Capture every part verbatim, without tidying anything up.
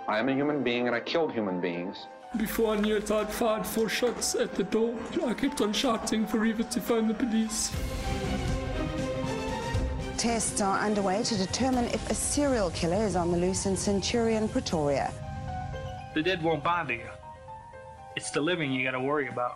I am a human being and I killed human beings. Before I knew it, I'd fired four shots at the door. I kept on shouting for Eva to phone the police. Tests are underway to determine if a serial killer is on the loose in Centurion, Pretoria. The dead won't bother you. It's the living you gotta worry about.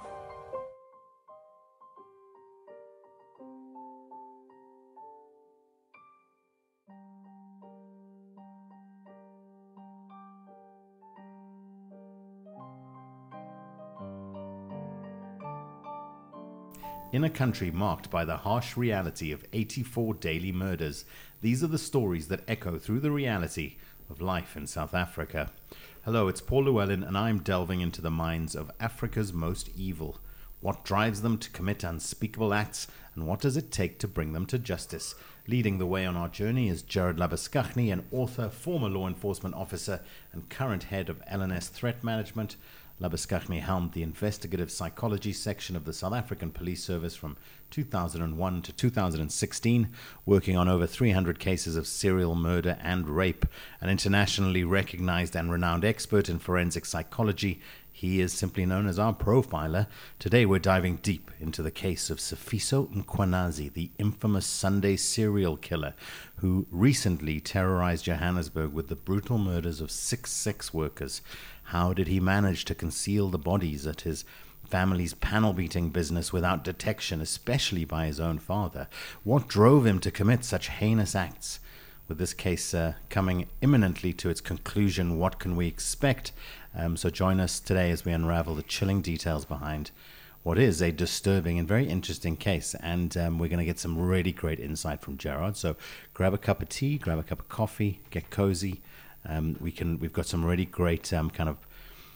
In a country marked by the harsh reality of eighty-four daily murders, these are the stories that echo through the reality of life in South Africa. Hello, it's Paul Llewellyn, and I'm delving into the minds of Africa's most evil. What drives them to commit unspeakable acts, and what does it take to bring them to justice? Leading the way on our journey is Gerard Labuschagne, an author, former law enforcement officer, and current head of L N S Threat Management. Labuschagne helmed the investigative psychology section of the South African Police Service from two thousand one to two thousand sixteen, working on over three hundred cases of serial murder and rape. An internationally recognized and renowned expert in forensic psychology, he is simply known as our profiler. Today we're diving deep into the case of Sifiso Mkhwanazi, the infamous Sunday serial killer who recently terrorized Johannesburg with the brutal murders of six sex workers. How did he manage to conceal the bodies at his family's panel beating business without detection, especially by his own father? What drove him to commit such heinous acts? With this case uh, coming imminently to its conclusion, what can we expect? Um, so join us today as we unravel the chilling details behind what is a disturbing and very interesting case. And um, we're going to get some really great insight from Gerard. So grab a cup of tea, grab a cup of coffee, get cozy. Um, we can. We've got some really great um, kind of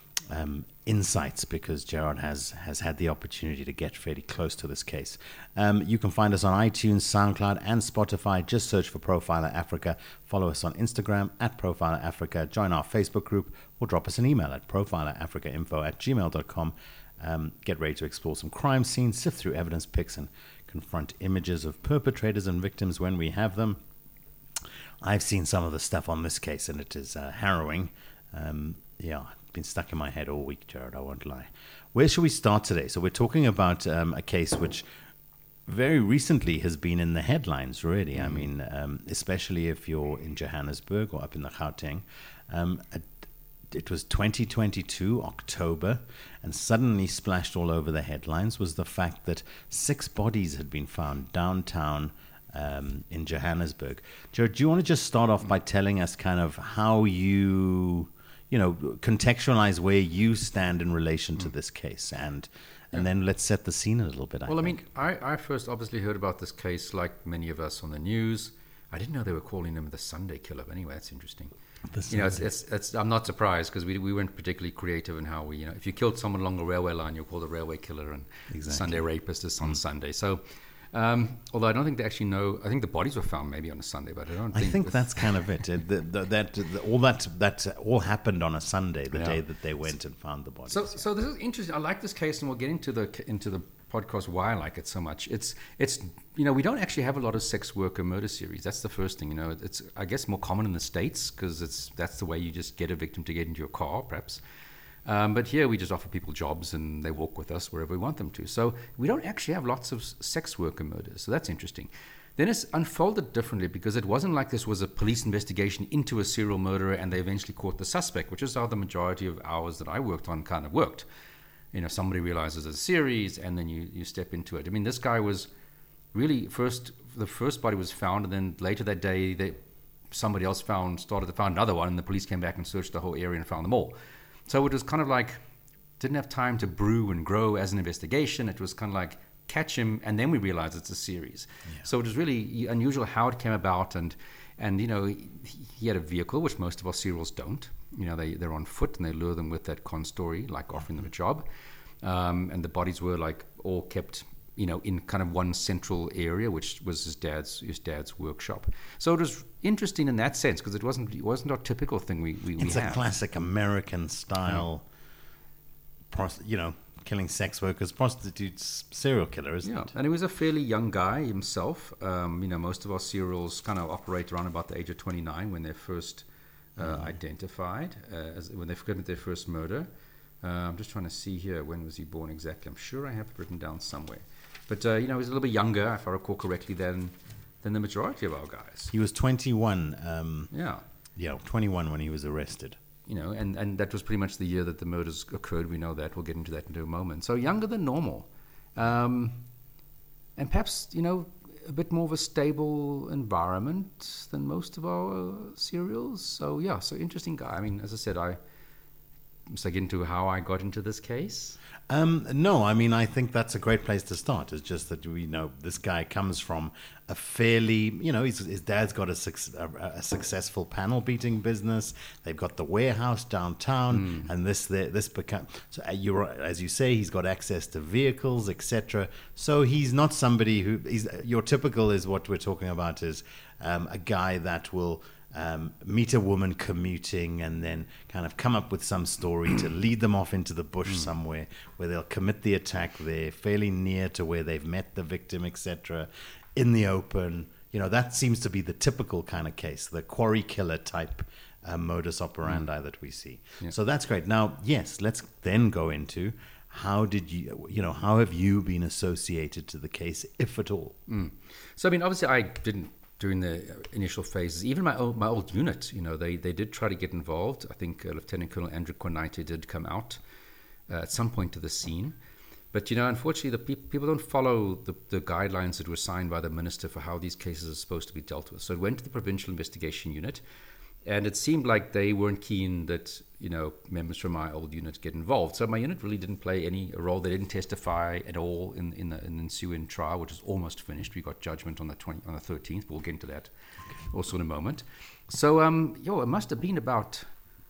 um, insights because Gerard has has had the opportunity to get fairly close to this case. Um, you can find us on iTunes, SoundCloud, and Spotify. Just search for Profiler Africa. Follow us on Instagram at Profiler Africa. Join our Facebook group or drop us an email at profilerafricainfo at gmail dot com. Um, get ready to explore some crime scenes, sift through evidence picks, and confront images of perpetrators and victims when we have them. I've seen some of the stuff on this case, and it is uh, harrowing. Um, yeah, it's been stuck in my head all week, Gerard, I won't lie. Where should we start today? So we're talking about um, a case which very recently has been in the headlines, really. Mm. I mean, um, especially if you're in Johannesburg or up in the Gauteng. Um, it was twenty twenty-two, October, and suddenly splashed all over the headlines was the fact that six bodies had been found downtown Um, in Johannesburg. Jared, do you want to just start off by telling us kind of how you, you know, contextualize where you stand in relation to this case, and and yeah. then let's set the scene a little bit. I well, think. I mean, I, I first obviously heard about this case, like many of us, on the news. I didn't know they were calling him the Sunday Killer. But anyway, that's interesting. The you know, it's, it's, it's, I'm not surprised because we we weren't particularly creative in how we, you know, if you killed someone along a railway line, you're called a railway killer, and exactly. Sunday rapist is on mm. Sunday. So. Um, although I don't think they actually know. I think the bodies were found maybe on a Sunday, but I don't. I think, think that's kind of it. it the, the, that the, all that that all happened on a Sunday, the yeah. day that they went and found the bodies. So, yeah. so this is interesting. I like this case, and we'll get into the into the podcast why I like it so much. It's it's you know we don't actually have a lot of sex worker murder series. That's the first thing. You know, it's I guess more common in the States because it's that's the way you just get a victim to get into your car, perhaps. Um, but here we just offer people jobs and they walk with us wherever we want them to. So we don't actually have lots of sex worker murders. So that's interesting. Then it's unfolded differently because it wasn't like this was a police investigation into a serial murderer and they eventually caught the suspect, which is how the majority of hours that I worked on kind of worked. You know, somebody realizes it's a series and then you, you step into it. I mean, this guy was really first, the first body was found and then later that day they, somebody else found, started to find another one and the police came back and searched the whole area and found them all. So it was kind of like, didn't have time to brew and grow as an investigation. It was kind of like, catch him, and then we realized it's a series. Yeah. So it was really unusual how it came about. And, and you know, he, he had a vehicle, which most of our serials don't. You know, they, they're on foot, and they lure them with that con story, like offering them a job. Um, and the bodies were, like, all kept, you know, in kind of one central area, which was his dad's his dad's workshop. So it was interesting in that sense because it wasn't it wasn't our typical thing we we, we it's have. It's a classic American style, yeah. pros, you know, killing sex workers, prostitutes, serial killer, isn't yeah. it? And he was a fairly young guy himself. Um, you know, most of our serials kind of operate around about the age of twenty-nine when they're first uh, mm. identified uh, as when they've committed their first murder. Uh, I'm just trying to see here, when was he born exactly? I'm sure I have it written down somewhere. But, uh, you know, he was a little bit younger, if I recall correctly, than, than the majority of our guys. He was twenty-one. Um, yeah. Yeah, twenty-one when he was arrested. You know, and, and that was pretty much the year that the murders occurred. We know that. We'll get into that in a moment. So younger than normal. Um, and perhaps, you know, a bit more of a stable environment than most of our serials. So, yeah, so interesting guy. I mean, as I said, I... Must I get into how I got into this case? Um, no, I mean, I think that's a great place to start. It's just that we know this guy comes from a fairly, you know, his, his dad's got a, a, a successful panel beating business. They've got the warehouse downtown, mm. and this this become so. You're as you say, he's got access to vehicles, et cetera. So he's not somebody who he's your typical is what we're talking about is um, a guy that will. Um, meet a woman commuting and then kind of come up with some story to lead them off into the bush somewhere where they'll commit the attack there, fairly near to where they've met the victim, et cetera, in the open. You know, that seems to be the typical kind of case, the quarry killer type uh, modus operandi mm. that we see. Yeah. So that's great. Now, yes, let's then go into how did you, you know, how have you been associated to the case, if at all? Mm. So, I mean, obviously I didn't during the initial phases, even my old, my old unit, you know, they, they did try to get involved. I think uh, Lieutenant Colonel Andrew Kornaite did come out uh, at some point to the scene. But, you know, unfortunately, the pe- people don't follow the, the guidelines that were signed by the minister for how these cases are supposed to be dealt with. So it went to the Provincial Investigation Unit, and it seemed like they weren't keen that, you know, members from my old unit get involved. So my unit really didn't play any role. They didn't testify at all in in the, in the ensuing trial, which is almost finished. We got judgment on the twenty on the thirteenth. We'll get into that also in a moment. So, um, yo, it must have been about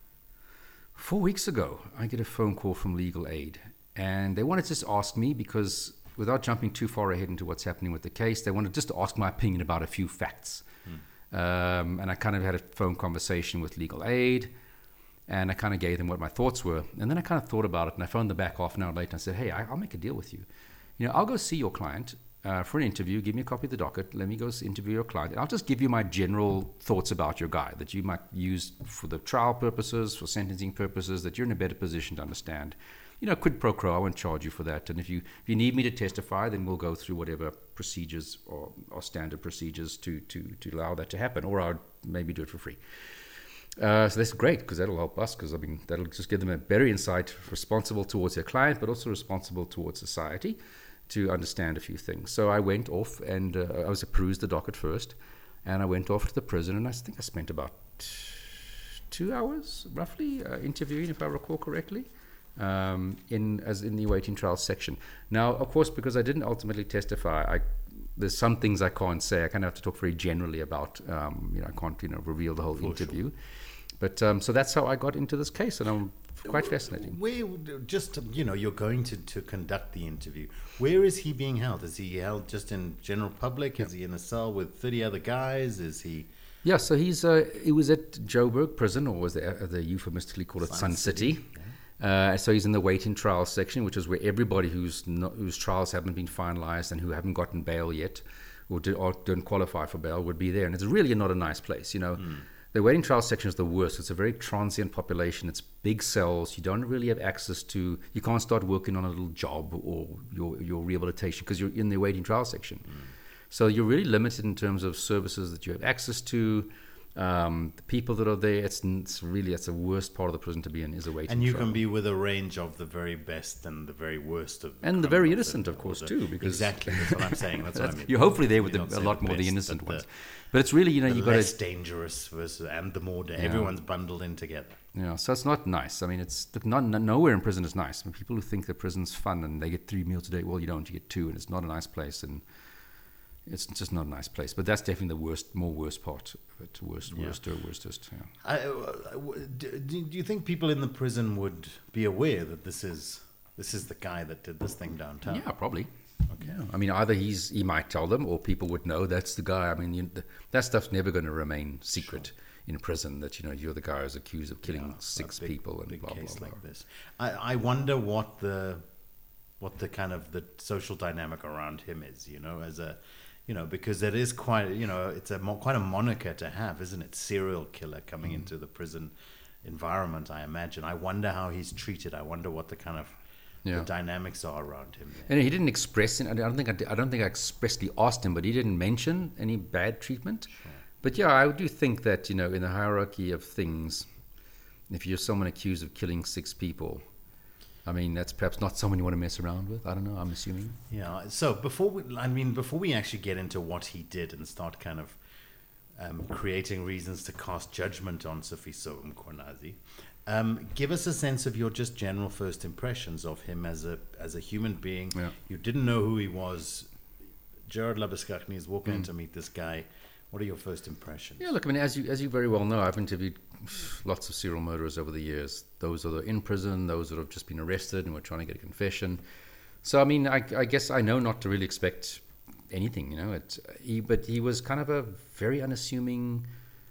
four weeks ago. I get a phone call from Legal Aid, and they wanted to just ask me because, without jumping too far ahead into what's happening with the case, they wanted just to ask my opinion about a few facts. Hmm. Um, and I kind of had a phone conversation with Legal Aid, and I kind of gave them what my thoughts were. And then I kind of thought about it, and I phoned them back half an hour later and I said, hey, I, I'll make a deal with you. You know, I'll go see your client uh, for an interview. Give me a copy of the docket. Let me go interview your client. And I'll just give you my general thoughts about your guy that you might use for the trial purposes, for sentencing purposes, that you're in a better position to understand. You know, quid pro quo, I won't charge you for that. And if you if you need me to testify, then we'll go through whatever procedures or, or standard procedures to, to, to allow that to happen, or I'll maybe do it for free. Uh, so that's great, because that'll help us, because I mean, that'll just give them a better insight, responsible towards their client, but also responsible towards society, to understand a few things. So I went off, and uh, I was perused the docket first, and I went off to the prison, and I think I spent about two hours, roughly, uh, interviewing, if I recall correctly. Um, in as in the awaiting trial section. Now, of course, because I didn't ultimately testify, I, there's some things I can't say. I kind of have to talk very generally about. Um, you know, I can't you know reveal the whole For interview. Sure. But um, so that's how I got into this case, and I'm quite fascinating. Where just you know you're going to, to conduct the interview. Where is he being held? Is he held just in general public? Yeah. Is he in a cell with thirty other guys? Is he? Yeah, so he's uh, he was at Joburg prison, or was they, they euphemistically call it Sun, Sun City. City. Yeah. Uh, so he's in the waiting trial section, which is where everybody who's not, whose trials haven't been finalized and who haven't gotten bail yet, or, do, or don't qualify for bail, would be there. And it's really not a nice place. You know, mm. the waiting trial section is the worst. It's a very transient population. It's big cells. You don't really have access to. You can't start working on a little job or your your rehabilitation because you're in the waiting trial section. Mm. So you're really limited in terms of services that you have access to. Um, the people that are there, it's, it's really it's the worst part of the prison to be in is a waiting. And you trial. can be with a range of the very best and the very worst of, the and the very innocent, of course, the, too. Because exactly, that's what I'm saying. That's, that's what I mean. You're hopefully there with the, a lot the more best, the innocent ones, the, but it's really you know you got less dangerous versus and the more da- yeah. everyone's bundled in together. Yeah, so it's not nice. I mean, it's not nowhere in prison is nice. I mean, people who think that prison's fun and they get three meals a day, well, you don't. You get two, and it's not a nice place and. It's just not a nice place, but that's definitely the worst, more worst part of it. Worst, yeah. worst, or worstest. Yeah. I, uh, do, do you think people in the prison would be aware that this is this is the guy that did this thing downtown? Yeah, probably. Okay. Yeah. I mean, either he's he might tell them, or people would know that's the guy. I mean, you, the, that stuff's never going to remain secret sure. in prison. That you know you're the guy who's accused of killing yeah, six big, people and big blah case blah blah. Like this. I, I wonder what the what the kind of the social dynamic around him is. You know, as a You know, because it is quite, you know, it's a mo- quite a moniker to have, isn't it? Serial killer coming into the prison environment, I imagine. I wonder how he's treated. I wonder what the kind of Yeah. the dynamics are around him there. And he didn't express it. I don't think I, did- I don't think I expressly asked him, but he didn't mention any bad treatment. But yeah, I do think that, you know, in the hierarchy of things, if you're someone accused of killing six people, I mean, that's perhaps not someone you want to mess around with. I don't know. I'm assuming. Yeah. So before we, I mean, before we actually get into what he did and start kind of um, creating reasons to cast judgment on Sifiso Mkhwanazi, um, give us a sense of your just general first impressions of him as a as a human being. Yeah. You didn't know who he was. Gerard Labuschagne is walking in to meet this guy. What are your first impressions? Yeah, look, I mean, as you as you very well know, I've interviewed lots of serial murderers over the years. Those that are in prison, those that have just been arrested and were trying to get a confession. So, I mean, I, I guess I know not to really expect anything, you know. It, he, but he was kind of a very unassuming,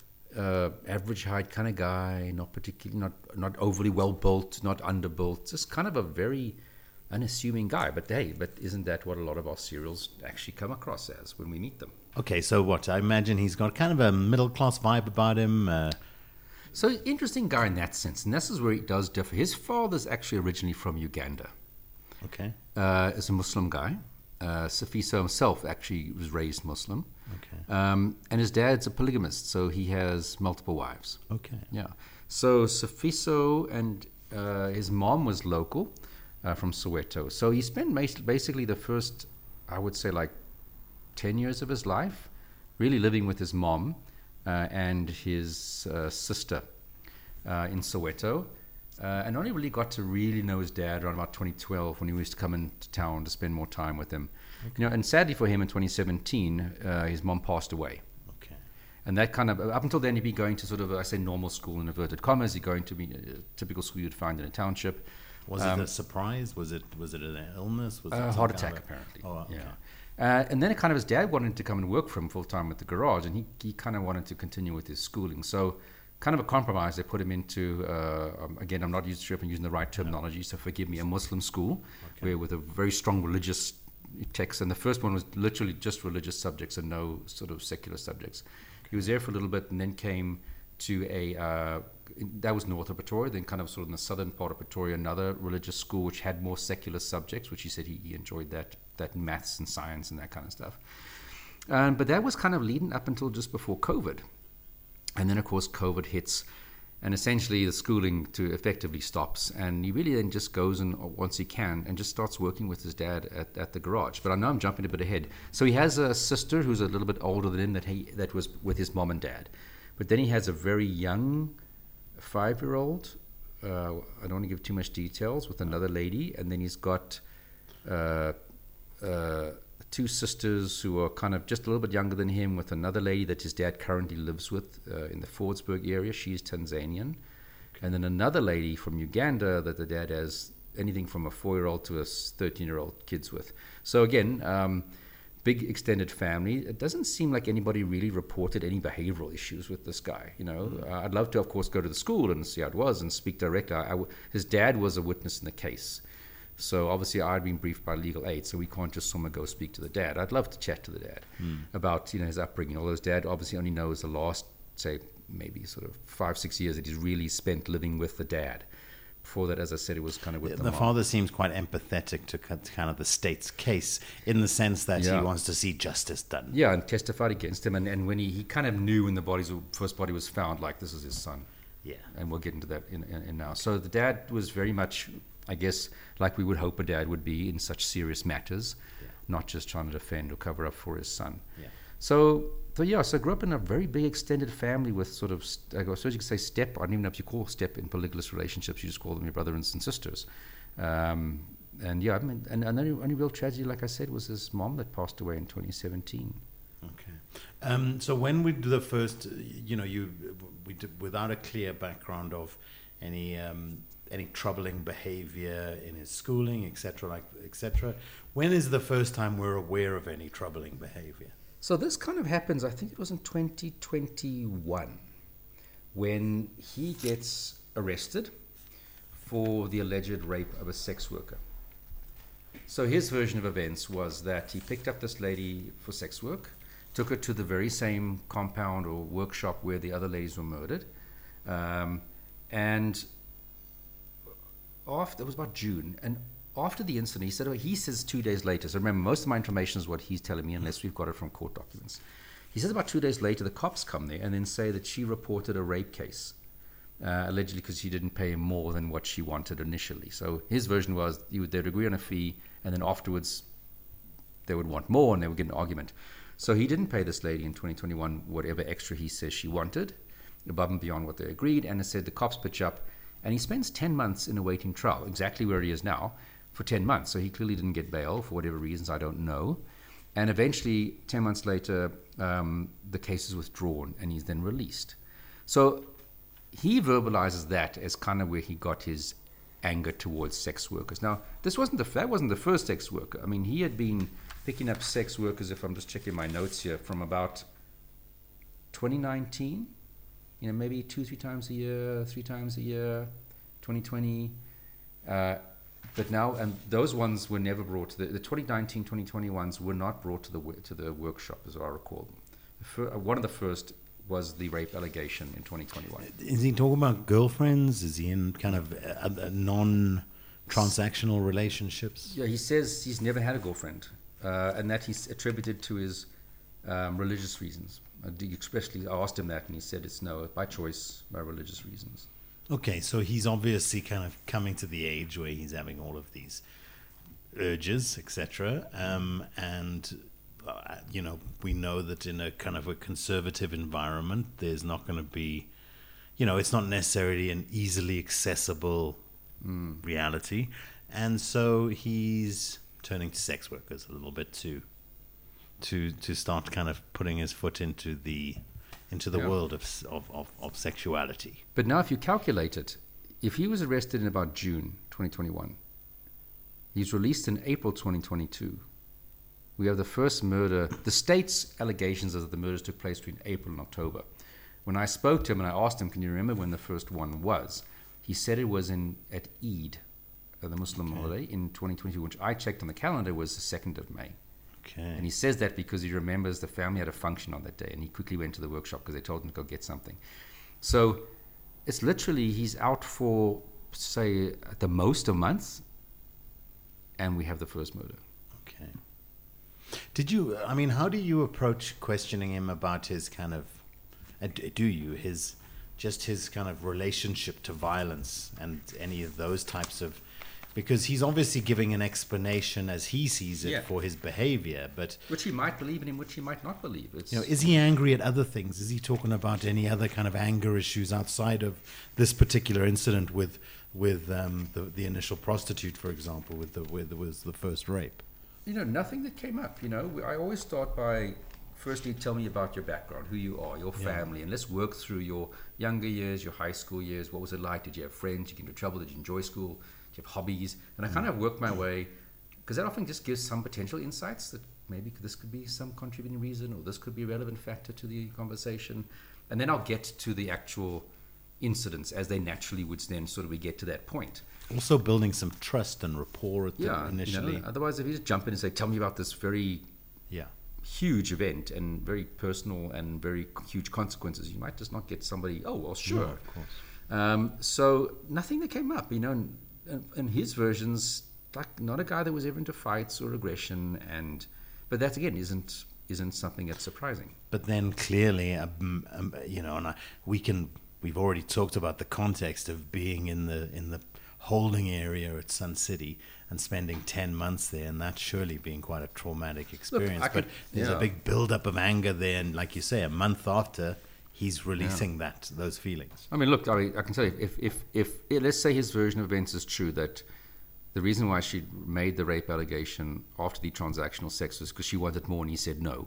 uh, average height kind of guy, not particularly, not not overly well built, not underbuilt, just kind of a very unassuming guy. But hey, but isn't that what a lot of our serials actually come across as when we meet them? Okay, so what? I imagine he's got kind of a middle class vibe about him. Uh, So interesting guy in that sense, and this is where he does differ. His father's actually originally from Uganda. okay. Uh, is a Muslim guy. Uh, Sifiso himself actually was raised Muslim. Okay. Um, and his dad's a polygamist, so he has multiple wives. Okay. Yeah. So Sifiso and uh, his mom was local uh, from Soweto. So he spent mas- basically the first, I would say, like ten years of his life really living with his mom uh, and his uh, sister uh, in Soweto. Uh, and only really got to really know his dad around about twenty twelve when he used to come into town to spend more time with him. You know, and sadly for him in twenty seventeen, uh, his mom passed away. Okay. And that kind of, up until then, he'd be going to sort of, I say, normal school in inverted commas. He'd going to be a typical school you'd find in a township. Was Um, it a surprise? Was it was it an illness? Was it A some heart kind attack, of a- apparently. Oh, okay. Yeah. Uh, and then it kind of his dad wanted to come and work for him full time at the garage, and he, he kind of wanted to continue with his schooling. So, kind of a compromise. They put him into, uh, um, again, I'm not used sure if I'm using the right terminology, so forgive me, a Muslim school, where with a very strong religious text. And the first one was literally just religious subjects and no sort of secular subjects. He was there for a little bit and then came to a, uh, that was north of Pretoria, then kind of sort of in the southern part of Pretoria, another religious school which had more secular subjects, which he said he, he enjoyed that, that maths and science and that kind of stuff. Um, but that was kind of leading up until just before COVID. And then, of course, COVID hits, and essentially the schooling to effectively stops. And he really then just goes and once he can and just starts working with his dad at, at the garage. But I know I'm jumping a bit ahead. So he has a sister who's a little bit older than him that he that was with his mom and dad. But then he has a very young five-year-old. Uh, I don't want to give too much details, with another lady, and then he's got uh, uh, two sisters who are kind of just a little bit younger than him, with another lady that his dad currently lives with uh, in the Fordsburg area. She's Tanzanian. And then another lady from Uganda that the dad has anything from a four-year-old to a thirteen-year-old kids with. So again, um, big extended family. It doesn't seem like anybody really reported any behavioral issues with this guy. You know, mm. uh, I'd love to, of course, go to the school and see how it was and speak directly. I, I w- his dad was a witness in the case. So obviously I'd been briefed by legal aid, so we can't just someone go speak to the dad. I'd love to chat to the dad mm. about, you know, his upbringing. Although his dad obviously only knows the last, say, maybe sort of five, six years that he's really spent living with the dad. Before that, as I said, it was kind of with the, the, the mom. father seems quite empathetic to kind of the state's case in the sense that Yeah. he wants to see justice done. Yeah, and testified against him. And, and when he, he kind of knew when the body's, first body was found, like, this is his son. Yeah. And we'll get into that in, in, in now. So the dad was very much, I guess, like we would hope a dad would be in such serious matters, Yeah. not just trying to defend or cover up for his son. Yeah. So, so yeah, so I grew up in a very big extended family with sort of, I suppose you could say step, I don't even know if you call step in polygamous relationships, you just call them your brothers and sisters. Um, and yeah, I mean, and, and the only, only real tragedy, like I said, was his mom that passed away in twenty seventeen. Okay. Um, so when we do the first, you know, you we did, without a clear background of any um, any troubling behavior in his schooling, et cetera, like et cetera. When is the first time we're aware of any troubling behavior? So this kind of happens, I think it was in twenty twenty-one, when he gets arrested for the alleged rape of a sex worker. So his version of events was that he picked up this lady for sex work, took her to the very same compound or workshop where the other ladies were murdered, um, and after, it was about June, and after the incident, he said, oh, he says two days later, so remember, most of my information is what he's telling me, unless we've got it from court documents. He says about two days later, the cops come there and then say that she reported a rape case, uh, allegedly because she didn't pay him more than what she wanted initially. So his version was he would, they'd agree on a fee, and then afterwards they would want more, and they would get an argument. So he didn't pay this lady in twenty twenty-one whatever extra he says she wanted, above and beyond what they agreed, and it said the cops pitch up, and he spends ten months in a waiting trial, exactly where he is now, for ten months. So he clearly didn't get bail for whatever reasons, I don't know. And eventually, ten months later, um, the case is withdrawn, and he's then released. So he verbalizes that as kind of where he got his anger towards sex workers. Now, this wasn't the that wasn't the first sex worker. I mean, he had been picking up sex workers, if I'm just checking my notes here, from about twenty nineteen, you know, maybe two, three times a year, three times a year, twenty twenty. Uh, but now, and those ones were never brought to the, the twenty nineteen, twenty twenty ones were not brought to the to the workshop, as I recall. The fir- one of the first was the rape allegation in twenty twenty-one. Is he talking about girlfriends? Is he in kind of uh, uh, non-transactional relationships? Yeah, he says he's never had a girlfriend, uh, and that he's attributed to his um, religious reasons. Uh, especially, I asked him that, and he said it's no, by choice, by religious reasons. Okay, so he's obviously kind of coming to the age where he's having all of these urges, et cetera. Um, and, uh, you know, we know that in a kind of a conservative environment, there's not going to be, you know, it's not necessarily an easily accessible mm. reality. And so he's turning to sex workers a little bit to, to, to start kind of putting his foot into the... into the yeah. world of, of, of, of sexuality. But now if you calculate it, if he was arrested in about June twenty twenty-one, he's released in April twenty twenty-two. We have the first murder. The state's allegations is that the murders took place between April and October. When I spoke to him and I asked him, can you remember when the first one was? He said it was in at Eid, uh, the Muslim okay. holiday, in twenty twenty-two, which I checked on the calendar was the second of May. Okay. And he says that because he remembers the family had a function on that day, and he quickly went to the workshop because they told him to go get something. So it's literally he's out for, say, at the most a month, and we have the first murder. Okay. Did you, I mean, how do you approach questioning him about his kind of, uh, do you, his, just his kind of relationship to violence and any of those types of, because he's obviously giving an explanation as he sees it yeah. for his behavior, but which he might believe in, which he might not believe. It's, you know, is he angry at other things? Is he talking about any other kind of anger issues outside of this particular incident with with um, the the initial prostitute, for example, with the with was the first rape? You know, nothing that came up. You know, I always start by firstly tell me about your background, who you are, your family, yeah. and let's work through your younger years, your high school years. What was it like? Did you have friends? Did you get into trouble? Did you enjoy school? Have hobbies, and I kind of work my way, because that often just gives some potential insights that maybe this could be some contributing reason, or this could be a relevant factor to the conversation, and then I'll get to the actual incidents as they naturally would then sort of we get to that point. Also building some trust and rapport at yeah, the initially. You know, otherwise, if you just jump in and say, tell me about this very yeah. huge event and very personal and very huge consequences, you might just not get somebody, oh, well, sure. No, of course. Um, so nothing that came up, you know, and, and his version's like not a guy that was ever into fights or aggression, and but that again isn't isn't something that's surprising. But then clearly, um, um, you know, and I, we can we've already talked about the context of being in the in the holding area at Sun City and spending ten months there, and that surely being quite a traumatic experience. Look, but could, there's yeah. a big build-up of anger there, and like you say, a month after, he's releasing yeah. that those feelings. I mean, look, I, mean, I can tell you, if, if, if, if, let's say his version of events is true, that the reason why she made the rape allegation after the transactional sex was because she wanted more and he said no,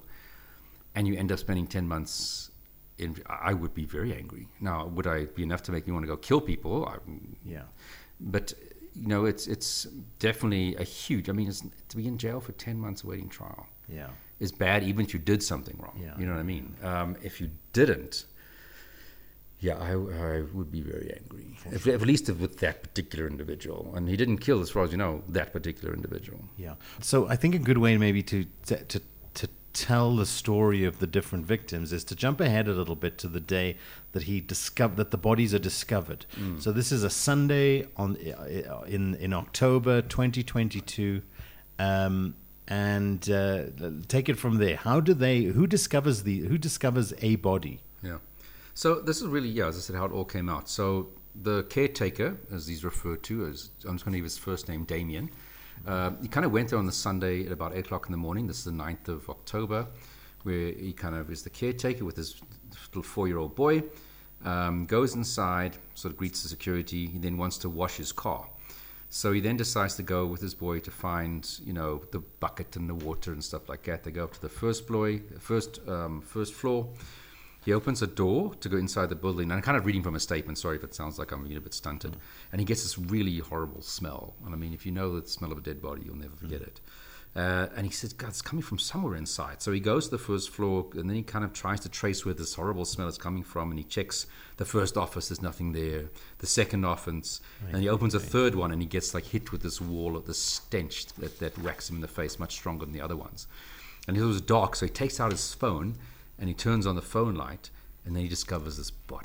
and you end up spending ten months in, I would be very angry. Now, would I be enough to make me want to go kill people? I, yeah. But, you know, it's it's definitely a huge, I mean, it's, to be in jail for ten months awaiting trial. Yeah. Is bad even if you did something wrong. Yeah. You know what I mean? Um, if you didn't, Yeah, I, I would be very angry, if, at least with that particular individual. And he didn't kill, as far as you know, that particular individual. Yeah. So I think a good way maybe to to to, to tell the story of the different victims is to jump ahead a little bit to the day that he discovered that the bodies are discovered. Mm. So this is a Sunday on in in October twenty twenty-two. Um, and uh, take it from there. How do they? Who discovers the? Who discovers a body? Yeah. So this is really, yeah, as I said, how it all came out. So the caretaker, as he's referred to, as I'm just going to give his first name, Damien. Uh, he kind of went there on the Sunday at about eight o'clock in the morning. This is the ninth of October, where he kind of is the caretaker with his little four-year-old boy. Um, goes inside, sort of greets the security. He then wants to wash his car. So he then decides to go with his boy to find, you know, the bucket and the water and stuff like that. They go up to the first floor, first, um, first floor. He opens a door to go inside the building. And I'm kind of reading from a statement. Sorry if it sounds like I'm being a bit stunted. And he gets this really horrible smell. And I mean, if you know the smell of a dead body, you'll never forget it. Uh, and he says, God, it's coming from somewhere inside. So he goes to the first floor, and then he kind of tries to trace where this horrible smell is coming from. And he checks the first office, there's nothing there. The second office, right. And he opens a third one, and he gets like hit with this wall of this stench that, that whacks him in the face much stronger than the other ones. And it was dark, so he takes out his phone, and he turns on the phone light, and then he discovers this body.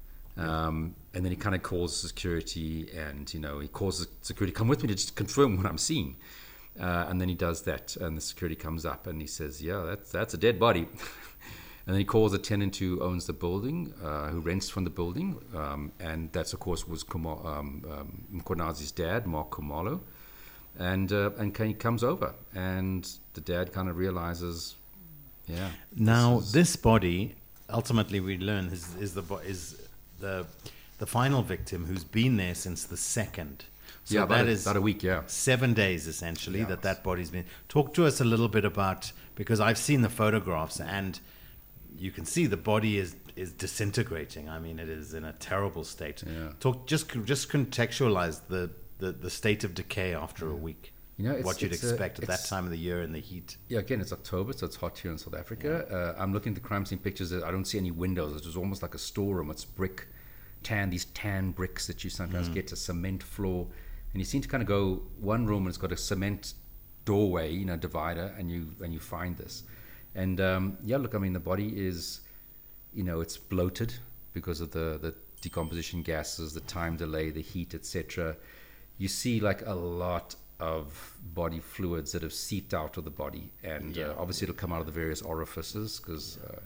Um, and then he kind of calls security, and, you know, he calls the security, come with me to just confirm what I'm seeing. Uh, and then he does that, and the security comes up, and he says, yeah, that's that's a dead body. And then he calls a tenant who owns the building, uh, who rents from the building, um, and that's, of course, was Kuma, um, um, Mkonazi's dad, Mark Khumalo. And, uh, and he comes over, and the dad kind of realizes, yeah. Now, this, is, this body, ultimately we learn, is, is, the, is the, the final victim who's been there since the second. So yeah, about that a, is about a week, yeah. Seven days, essentially, yeah. that that body's been... Talk to us a little bit about... Because I've seen the photographs, and you can see the body is, is disintegrating. I mean, it is in a terrible state. Yeah. Talk Just just contextualize the, the, the state of decay after yeah. a week. You know, it's, what you'd it's expect a, at that time of the year in the heat. Yeah, again, it's October, so it's hot here in South Africa. Yeah. Uh, I'm looking at the crime scene pictures. I don't see any windows. It's just almost like a storeroom. It's brick, tan, these tan bricks that you sometimes mm. get, a cement floor. And you seem to kind of go one room and it's got a cement doorway, you know, divider, and you and you find this. And um, yeah, look, I mean, the body is, you know, it's bloated because of the, the decomposition gases, the time delay, the heat, et cetera. You see like a lot of body fluids that have seeped out of the body, and yeah. uh, obviously it'll come out of the various orifices. Because, uh,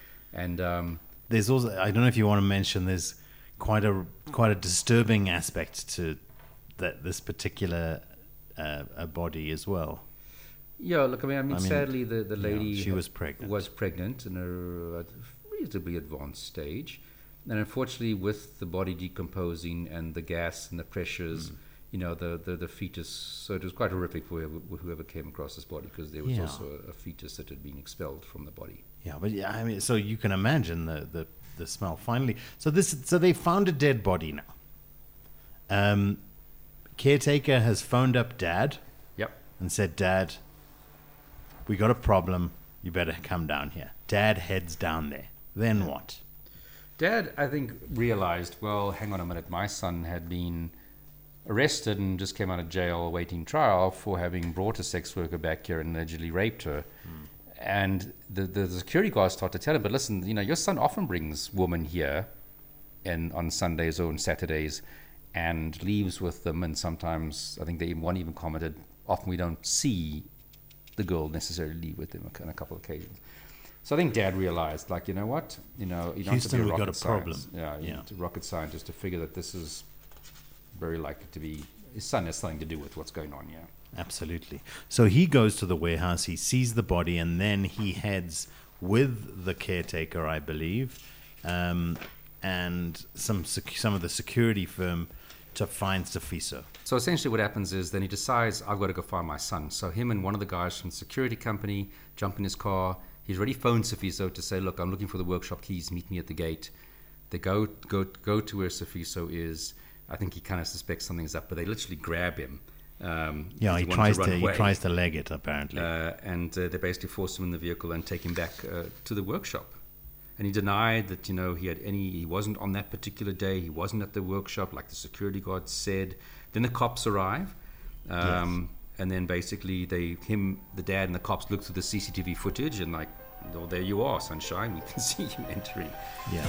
and um, there's also, I don't know if you want to mention, there's quite a quite a disturbing aspect to that this particular uh, a body as well. Yeah, look, I mean, I mean, I mean sadly, the, the lady yeah, she was pregnant. was pregnant in a reasonably advanced stage, and unfortunately, with the body decomposing and the gas and the pressures, mm. you know, the, the the fetus. So it was quite horrific for whoever, whoever came across this body, because there was yeah. also a, a fetus that had been expelled from the body. Yeah, but yeah, I mean, so you can imagine the the, the smell. Finally, so this so they found a dead body now. Um. Caretaker has phoned up Dad. Yep. And said, Dad, we got a problem. You better come down here. Dad heads down there. Then what? Dad, I think, realized, well, hang on a minute. My son had been arrested and just came out of jail awaiting trial for having brought a sex worker back here and allegedly raped her. Mm. And the, the, the security guards started to tell him, but listen, you know, your son often brings women here and on Sundays or on Saturdays and leaves with them, and sometimes I think they even, one even commented, often we don't see the girl necessarily leave with him on a couple of occasions. So I think Dad realized, like, you know what, you know, you don't Houston, have to be a we rocket got a problem. science. Yeah, you yeah. need to rocket scientist to figure that this is very likely to be his son has something to do with what's going on. Yeah, absolutely. So he goes to the warehouse, he sees the body, and then he heads with the caretaker, I believe, um, and some sec- some of the security firm to find Sifiso. So essentially what happens is then he decides, I've got to go find my son. So him and one of the guys from the security company jump in his car. He's already phoned Sifiso to say, look, I'm looking for the workshop keys, meet me at the gate. They go go go to where Sifiso is. I think he kind of suspects something's up, but they literally grab him. Um, yeah, he, he tries to, to he tries to leg it, apparently. Uh, and uh, they basically force him in the vehicle and take him back uh, to the workshop. and he denied that, you know, he had any, he wasn't on that particular day, he wasn't at the workshop, like the security guard said. Then the cops arrive, um, yes. and then basically they, him, the dad, and the cops look through the C C T V footage, and like, well, there you are, sunshine. We can see you entering. Yeah.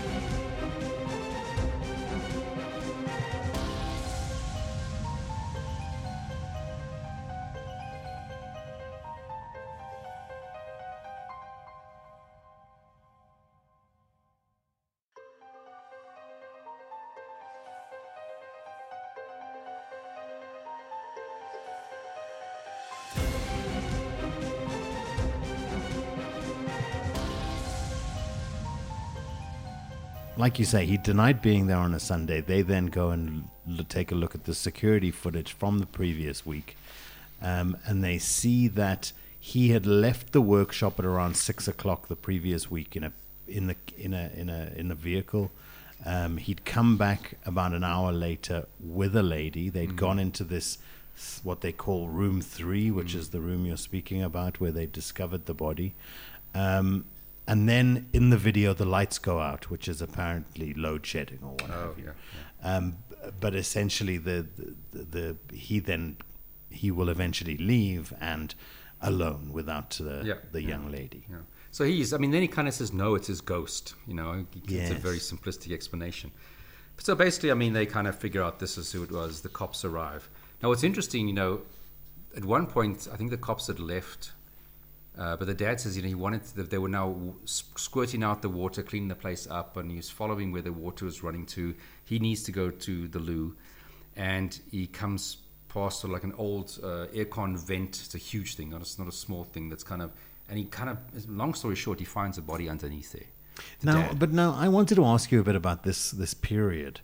Like you say, he denied being there on a Sunday. They then go and l- take a look at the security footage from the previous week, um, and they see that he had left the workshop at around six o'clock the previous week in a in a in a in a in a vehicle. Um, he'd come back about an hour later with a lady. They'd mm-hmm. gone into this what they call room three, which mm-hmm. is the room you're speaking about, where they discovered the body. Um, And then in the video, the lights go out, which is apparently load shedding or what have you. Yeah, yeah. Um, but essentially, the, the the he then he will eventually leave and alone without the yeah, the yeah, young lady. Yeah. So he's, I mean, then he kind of says, no, it's his ghost. You know, it's yes. a very simplistic explanation. So basically, I mean, they kind of figure out this is who it was. The cops arrive. Now, what's interesting, you know, at one point, I think the cops had left. Uh, but the dad says, you know, he wanted to, they were now squirting out the water, cleaning the place up, and he's following where the water was running to. He needs to go to the loo, and he comes past sort of like an old uh, aircon vent. It's a huge thing, not a, not a small thing. That's kind of, and he kind of, long story short, he finds a body underneath there. The now, dad. but now I wanted to ask you a bit about this this period,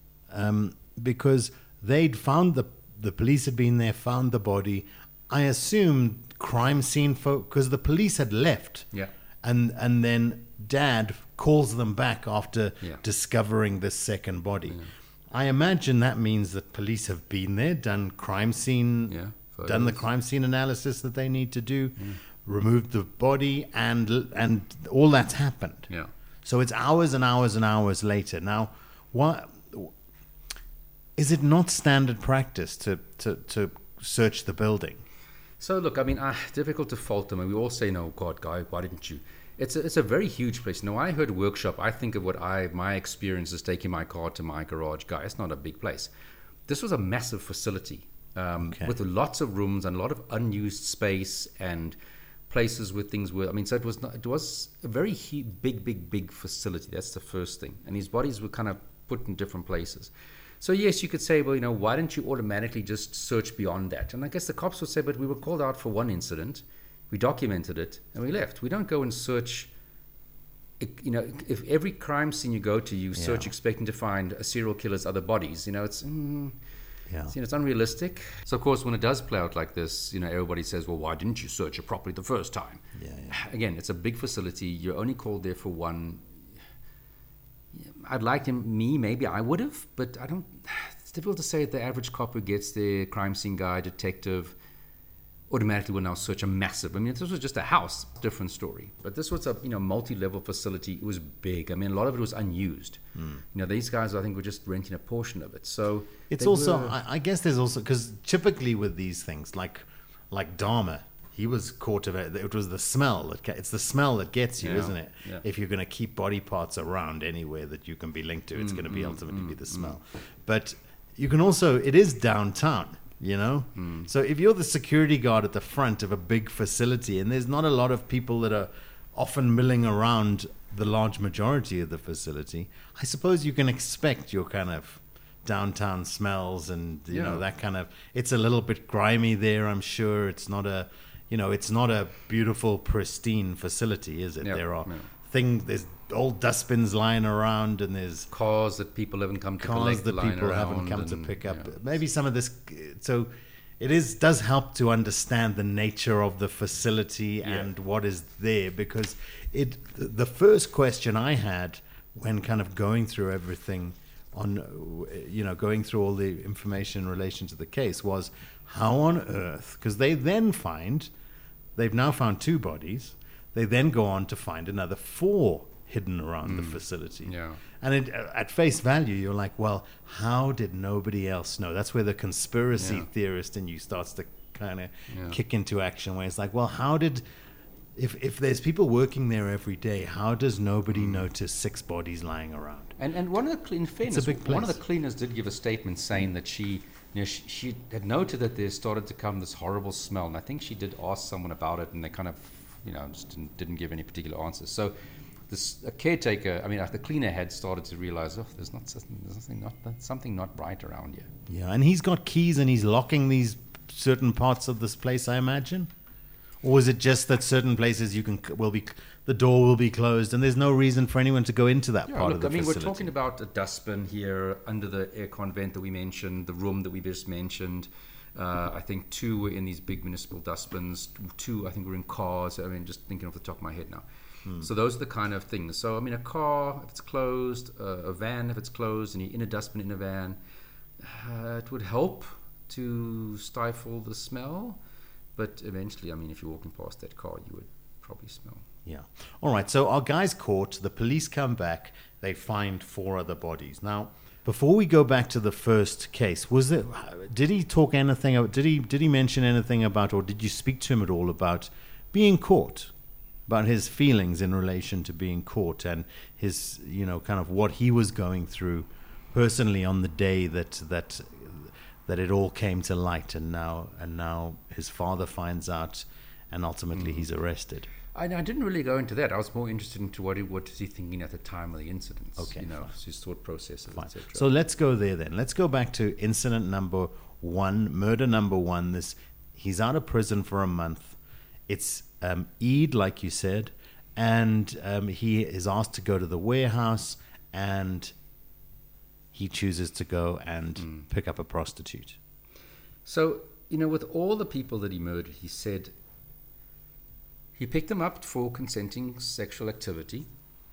um, because they'd found the the police had been there, found the body. I assumed crime scene folk, because the police had left, yeah, and and then Dad calls them back after yeah. discovering this second body. Yeah. I imagine that means that police have been there, done crime scene, yeah, done the crime scene analysis that they need to do, mm. removed the body, and and all that's happened. Yeah. So it's hours and hours and hours later. Now, what is it not standard practice to to, to search the building? So look, I mean, uh, difficult to fault them, and we all say, "No, God, guy, why didn't you?" It's a, it's a very huge place. Now, I heard workshop. I think of what I my experience is taking my car to my garage. Guy, it's not a big place. This was a massive facility um, okay. with lots of rooms and a lot of unused space and places where things were. I mean, so it was not, it was a very he- big, big, big facility. That's the first thing. And his bodies were kind of put in different places. So yes, you could say, well, you know, why didn't you automatically just search beyond that? And I guess the cops would say, but we were called out for one incident, we documented it, and we left. We don't go and search. You know, if every crime scene you go to, you yeah. search expecting to find a serial killer's other bodies. You know, it's mm, yeah. you know, it's unrealistic. So of course, when it does play out like this, you know, everybody says, well, why didn't you search it properly the first time? Yeah, yeah. Again, it's a big facility. You're only called there for one. I'd like him, me, maybe I would have, but I don't, it's difficult to say that the average cop who gets there, crime scene guy, detective, automatically will now search a massive, I mean, if this was just a house, different story. But this was a, you know, multi-level facility. It was big. I mean, a lot of it was unused. Mm. You know, these guys, I think, were just renting a portion of it. So it's also, were, I, I guess there's also, because typically with these things, like, like Dahmer, he was caught of it. It was the smell that it's the smell that gets you, yeah, isn't it? Yeah. If you're going to keep body parts around anywhere that you can be linked to, it's mm, going to be mm, ultimately mm, be the smell. Mm. But you can also, it is downtown, you know. Mm. So if you're the security guard at the front of a big facility, and there's not a lot of people that are often milling around the large majority of the facility, I suppose you can expect your kind of downtown smells and you yeah. know that kind of. It's a little bit grimy there, I'm sure. It's not a. You know, it's not a beautiful, pristine facility, is it? Yep, there are yeah. things, there's old dustbins lying around, and there's cars that people haven't come to cars collect, that people haven't come and, to pick up. Yeah. Maybe some of this. So, it is does help to understand the nature of the facility yeah. and what is there, because it. The first question I had when kind of going through everything on, you know, going through all the information in relation to the case was, how on earth? Because they then find, they've now found two bodies. They then go on to find another four hidden around the facility. Yeah. And it, uh, at face value, you're like, well, how did nobody else know? That's where the conspiracy Yeah. theorist in you starts to kind of Yeah. kick into action, where it's like, well, how did, if if there's people working there every day, how does nobody Mm. notice six bodies lying around? And and one of the clean fairness, big one of place. the cleaners did give a statement saying that she, you know, she, she had noted that there started to come this horrible smell, and I think she did ask someone about it, and they kind of, you know, just didn't, didn't give any particular answers. So, this a caretaker, I mean, the cleaner had started to realize, oh, there's not something, there's something not something not right around here. Yeah, and he's got keys and he's locking these certain parts of this place, I imagine. Or is it just that certain places you can will be the door will be closed and there's no reason for anyone to go into that Yeah, part look, of the I mean, facility? we're talking about a dustbin here under the aircon vent that we mentioned, the room that we just mentioned. Uh, I think two were in these big municipal dustbins. Two, I think, were in cars. I mean, just thinking off the top of my head now. Hmm. So those are the kind of things. So, I mean, a car, if it's closed, uh, a van, if it's closed, and you're in a dustbin in a van, uh, it would help to stifle the smell. But eventually, I mean, if you're walking past that car, you would probably smell. Yeah. All right. So our guy's caught. The police come back. They find four other bodies. Now, before we go back to the first case, was it? Did he talk anything? Did he? Did he mention anything about, or did you speak to him at all about being caught? About his feelings in relation to being caught and his, you know, kind of what he was going through personally on the day that that that it all came to light, and now and now his father finds out, and ultimately he's arrested. I, I didn't really go into that. I was more interested into what he, what is he thinking at the time of the incidents. Okay, you know, fine. his thought processes, et cetera. So let's go there then. Let's go back to incident number one, murder number one. This he's out of prison for a month. It's um, Eid, like you said, and um, he is asked to go to the warehouse, and he chooses to go and Mm. pick up a prostitute. So, you know, with all the people that he murdered, he said he picked them up for consenting sexual activity.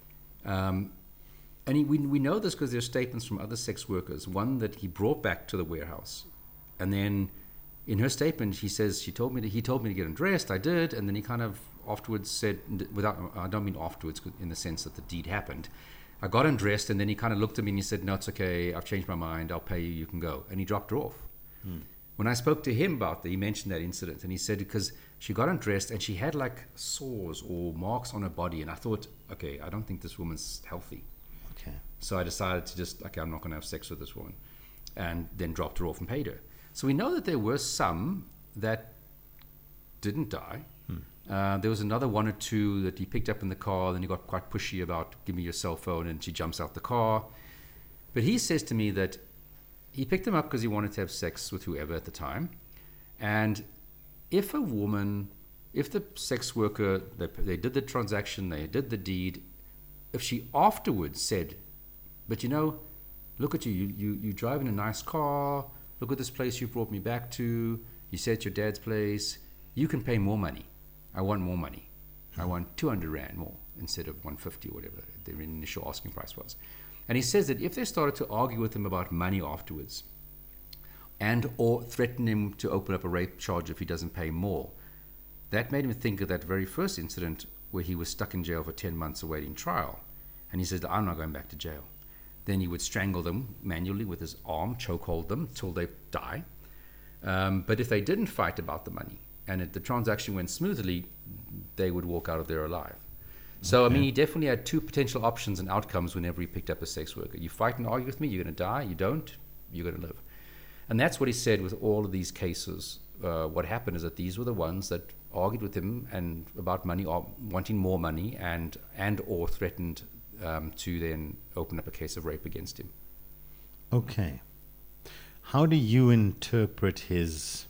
Um, and he, we, we know this because there's statements from other sex workers. One that he brought back to the warehouse. And then in her statement, she says, she told me to, he told me to get undressed. I did. And then he kind of afterwards said, without, I don't mean afterwards in the sense that the deed happened. I got undressed, and then he kind of looked at me and he said, no, it's okay. I've changed my mind. I'll pay you. You can go. And he dropped her off. Hmm. When I spoke to him about that, he mentioned that incident, and he said because she got undressed and she had like sores or marks on her body, and I thought, okay, I don't think this woman's healthy. Okay. So I decided to just, okay, I'm not going to have sex with this woman, and then dropped her off and paid her. So we know that there were some that didn't die. Hmm. Uh, there was another one or two that he picked up in the car, then he got quite pushy about, give me your cell phone, and she jumps out the car. But he says to me that he picked them up because he wanted to have sex with whoever at the time. And if a woman, if the sex worker, they, they did the transaction, they did the deed, if she afterwards said, but you know, look at you, you, you, you drive in a nice car, look at this place you brought me back to, you said it's your dad's place, you can pay more money. I want more money. I want two hundred rand more instead of one fifty or whatever their initial asking price was. And he says that if they started to argue with him about money afterwards and or threaten him to open up a rape charge if he doesn't pay more, that made him think of that very first incident where he was stuck in jail for ten months awaiting trial. And he says, I'm not going back to jail. Then he would strangle them manually with his arm, chokehold them till they die. Um, but if they didn't fight about the money and if the transaction went smoothly, they would walk out of there alive. So, I mean, he definitely had two potential options and outcomes whenever he picked up a sex worker. You fight and argue with me, you're going to die. You don't, you're going to live. And that's what he said with all of these cases. Uh, what happened is that these were the ones that argued with him and about money, or wanting more money, and and or threatened um, to then open up a case of rape against him. Okay. How do you interpret his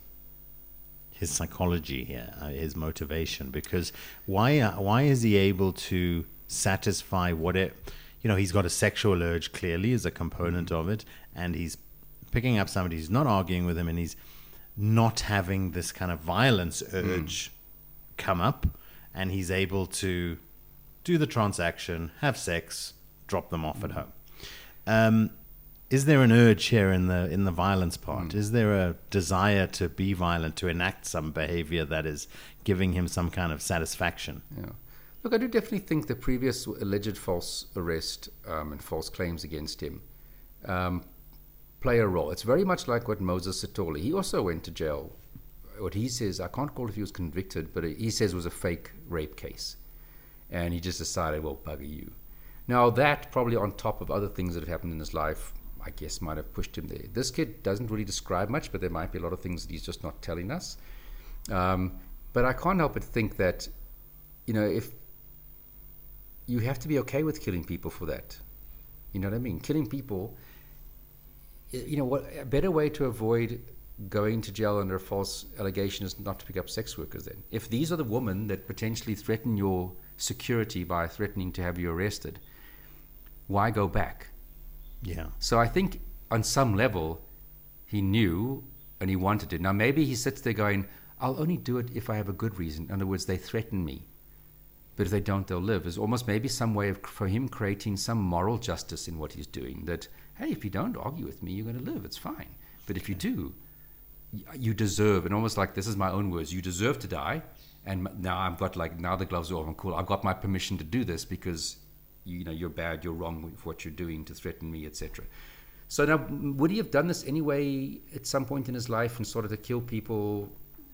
his psychology here, uh, his motivation? Because why uh, why is he able to satisfy what it, you know, he's got a sexual urge clearly as a component of it, and he's picking up somebody who's not arguing with him, and he's not having this kind of violence urge mm. come up, and he's able to do the transaction, have sex, drop them off mm. at home. Um, Is there an urge here in the in the violence part? Mm. Is there a desire to be violent, to enact some behavior that is giving him some kind of satisfaction? Yeah. Look, I do definitely think the previous alleged false arrest um, and false claims against him um, play a role. It's very much like what Moses Sithole. He also went to jail. What he says, I can't call it if he was convicted, but he says it was a fake rape case. And he just decided, well, bugger you. Now, that probably on top of other things that have happened in his life, I guess might have pushed him there. This kid doesn't really describe much, but there might be a lot of things that he's just not telling us. Um, but I can't help but think that, you know, if you have to be okay with killing people for that. You know what I mean? Killing people, you know, what a better way to avoid going to jail under a false allegation is not to pick up sex workers then. If these are the women that potentially threaten your security by threatening to have you arrested, why go back? Yeah. So I think on some level he knew and he wanted it. Now maybe he sits there going, I'll only do it if I have a good reason. In other words, they threaten me. But if they don't, they'll live. There's almost maybe some way of, for him, creating some moral justice in what he's doing. That, hey, if you don't argue with me, you're going to live. It's fine. But if you do, you deserve, and almost like, this is my own words, you deserve to die. And now I've got like, now the gloves are off. I'm cool. I've got my permission to do this because, you know, you're bad, you're wrong with what you're doing to threaten me, et cetera. So now, would he have done this anyway at some point in his life and started to kill people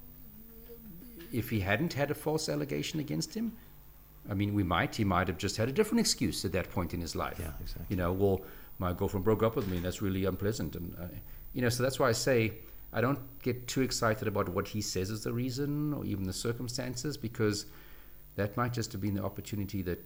if he hadn't had a false allegation against him? I mean, we might. He might have just had a different excuse at that point in his life. Yeah, exactly. You know, well, my girlfriend broke up with me, and that's really unpleasant. And, uh, you know, so that's why I say I don't get too excited about what he says is the reason or even the circumstances, because that might just have been the opportunity that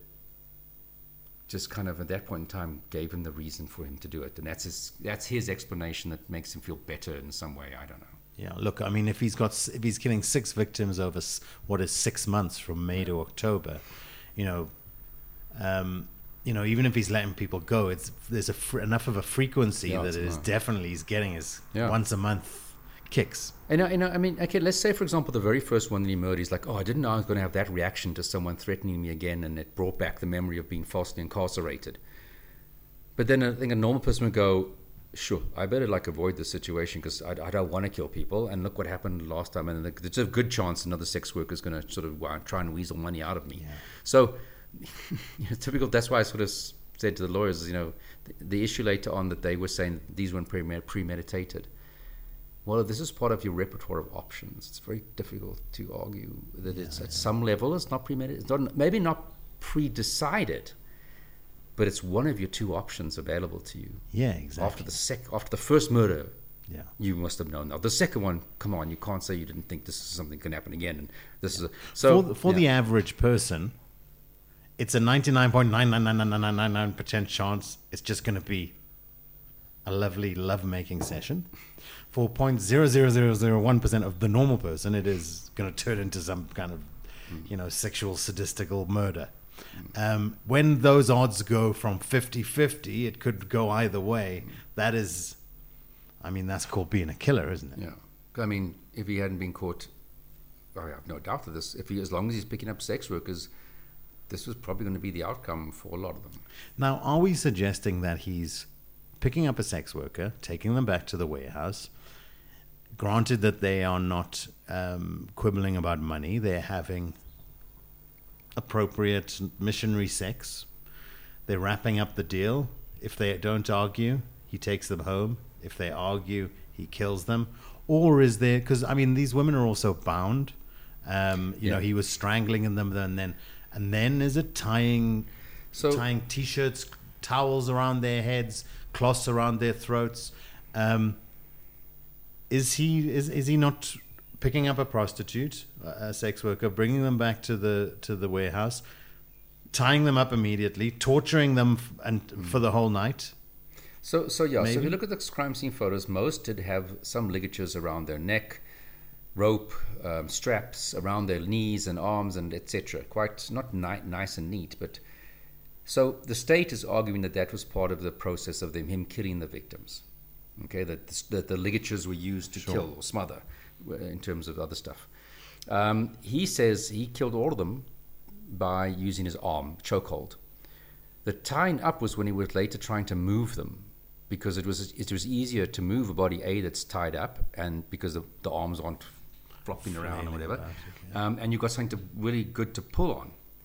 just kind of at that point in time gave him the reason for him to do it. And that's his, that's his explanation that makes him feel better in some way. I don't know. Yeah, look, I mean, if he's got, if he's killing six victims over s- what is six months from May to October, you know, um, you know, even if he's letting people go, it's there's a fr- enough of a frequency Yeah, that it's it is enough. definitely he's getting his Yeah. once a month kicks. And, uh, you know, I mean, okay, let's say, for example, the very first one that he murdered, he's like, oh, I didn't know I was going to have that reaction to someone threatening me again, and it brought back the memory of being falsely incarcerated. But then I think a normal person would go, sure, I better like avoid this situation because I, I don't want to kill people. And look what happened last time. And there's a good chance another sex worker is going to sort of uh, try and weasel money out of me. Yeah. So, you know, typical, that's why I sort of said to the lawyers, you know, the, the issue later on that they were saying these weren't premed- premeditated. Well, this is part of your repertoire of options. It's very difficult to argue that it's at some level it's not premeditated. It's not, maybe not pre-decided, but it's one of your two options available to you. Yeah, exactly. After the sec, after the first murder, Yeah. you must have known. Now the second one, come on, you can't say you didn't think this is something can happen again. And this is a, so for, for yeah. the average person, it's a ninety-nine point nine nine nine nine nine nine nine percent chance it's just going to be a lovely love-making session. For zero point zero zero zero zero one percent of the normal person, it is going to turn into some kind of, you know, sexual sadistical murder. Um, when those odds go from fifty-fifty, it could go either way. That is, I mean, that's called being a killer, isn't it? Yeah, I mean, if he hadn't been caught, I have no doubt of this. If he, as long as he's picking up sex workers, this was probably going to be the outcome for a lot of them. Now, are we suggesting that he's picking up a sex worker, taking them back to the warehouse? Granted that they are not um, quibbling about money, they're having appropriate missionary sex. They're wrapping up the deal. If they don't argue, he takes them home. If they argue, he kills them. Or is there, because I mean, these women are also bound. Um, you Yeah. know, he was strangling them, and then, and then is it tying, So- tying t-shirts, towels around their heads, cloths around their throats? Um, is he is is he not picking up a prostitute, a sex worker, bringing them back to the to the warehouse, tying them up immediately, torturing them f- and for the whole night? So, so yeah. So if Maybe. you look at the crime scene photos, most did have some ligatures around their neck, rope, um, straps around their knees and arms, and et cetera. Quite not ni- nice and neat, but so the state is arguing that that was part of the process of them him killing the victims. Okay, that the, that the ligatures were used to Sure. kill or smother, uh, in terms of other stuff. Um, he says he killed all of them by using his arm chokehold. The tying up was when he was later trying to move them, because it was it was easier to move a body A that's tied up, and because the, the arms aren't flopping around or Flailing whatever, about, okay. um, and you've got something to, really good to pull on.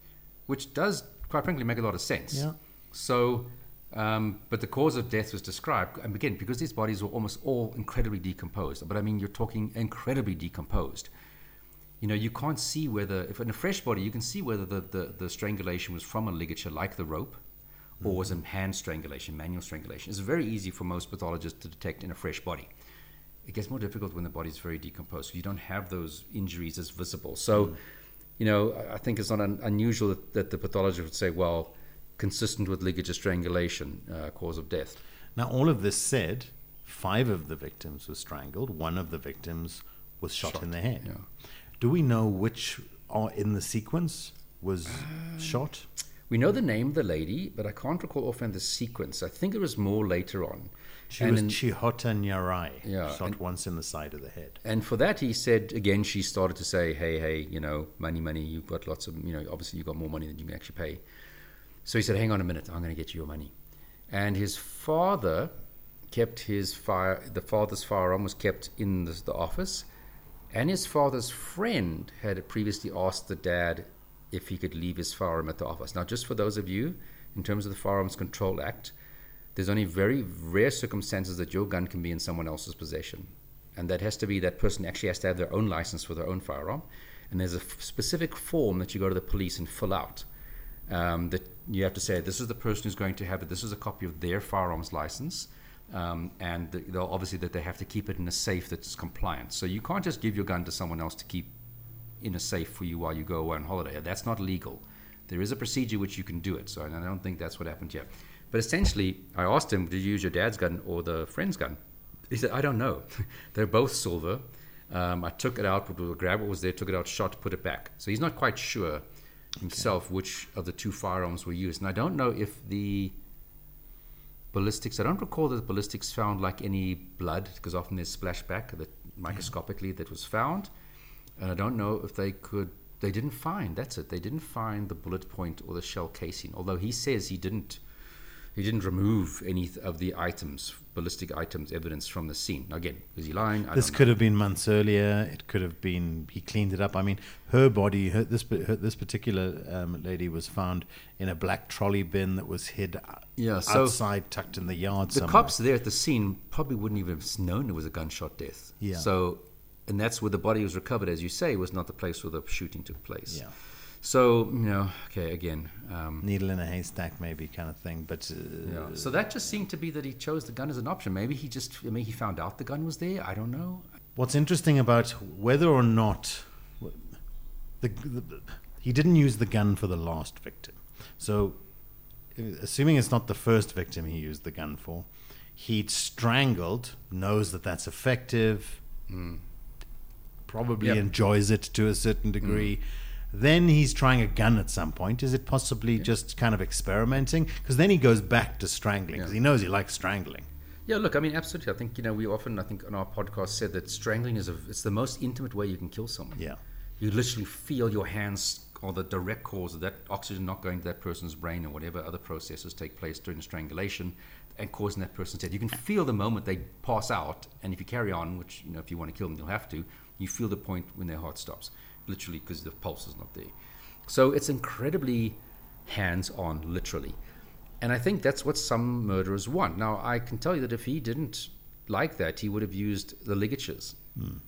which does, quite frankly, make a lot of sense. Yeah. So, um, but the cause of death was described, and again, because these bodies were almost all incredibly decomposed. But I mean, you're talking incredibly decomposed. You know, you can't see whether, if in a fresh body, you can see whether the, the, the strangulation was from a ligature like the rope, or was a hand strangulation, manual strangulation. It's very easy for most pathologists to detect in a fresh body. It gets more difficult when the body is very decomposed. You don't have those injuries as visible. So, mm. you know, I think it's not un- unusual that, that the pathologist would say, well, consistent with ligature strangulation, uh, cause of death. Now, all of this said, five of the victims were strangled. One of the victims was shot, shot. in the head. Yeah. Do we know which are in the sequence was uh, shot? We know the name of the lady, but I can't recall offhand the sequence. I think it was more later on. She and was in, Chihota Nyarai, yeah, shot and, once in the side of the head. And for that, he said, again, she started to say, hey, hey, you know, money, money, you've got lots of, you know, obviously you've got more money than you can actually pay. So he said, hang on a minute, I'm going to get you your money. And his father kept his fire, the father's firearm was kept in the, the office. And his father's friend had previously asked the dad if he could leave his firearm at the office. Now, just for those of you, in terms of the Firearms Control Act, there's only very rare circumstances that your gun can be in someone else's possession. And that has to be that person actually has to have their own license for their own firearm. And there's a f- specific form that you go to the police and fill out. Um, that you have to say, this is the person who's going to have it. This is a copy of their firearms license. Um, and the, they'll obviously that they have to keep it in a safe that's compliant. So you can't just give your gun to someone else to keep in a safe for you while you go away on holiday. That's not legal. There is a procedure which you can do it. So I don't think that's what happened here. But essentially, I asked him, did you use your dad's gun or the friend's gun? He said, I don't know. They're both silver. Um, I took it out, grabbed what was there, took it out, shot, put it back. So he's not quite sure himself okay. which of the two firearms were used. And I don't know if the ballistics, I don't recall that the ballistics found like any blood, because often there's splashback that microscopically yeah. that was found. And I don't know if they could, they didn't find, that's it, they didn't find the bullet point or the shell casing, although he says he didn't he didn't remove any of the items, ballistic items, evidence from the scene. Now again, is he lying? I this don't could know. have been months earlier. It could have been, he cleaned it up. I mean, her body, her, this her, this particular um, lady was found in a black trolley bin that was hid yeah, so outside, tucked in the yard The somewhere. cops there at the scene probably wouldn't even have known it was a gunshot death. Yeah. So, and that's where the body was recovered, as you say, was not the place where the shooting took place. Yeah. So, you know, okay, again. Um, Needle in a haystack, maybe, kind of thing. But uh, yeah. So that just seemed to be that he chose the gun as an option. Maybe he just, I mean, he found out the gun was there. I don't know. What's interesting about whether or not the, the, he didn't use the gun for the last victim. So, assuming it's not the first victim he used the gun for, he'd strangled, knows that that's effective, mm. probably yep. enjoys it to a certain degree. Mm. Then he's trying a gun at some point. Is it possibly yeah. just kind of experimenting? Because then he goes back to strangling because yeah. he knows he likes strangling. Yeah, look, I mean, absolutely. I think, you know, we often, I think on our podcast said that strangling is a, it's the most intimate way you can kill someone. Yeah. You literally feel your hands are the direct cause of that oxygen not going to that person's brain or whatever other processes take place during the strangulation and causing that person's death. You can feel the moment they pass out, and if you carry on, which, you know, if you want to kill them, you'll have to, you feel the point when their heart stops. Literally, because the pulse is not there. So it's incredibly hands-on, literally. And I think that's what some murderers want. Now, I can tell you that if he didn't like that, he would have used the ligatures, mm.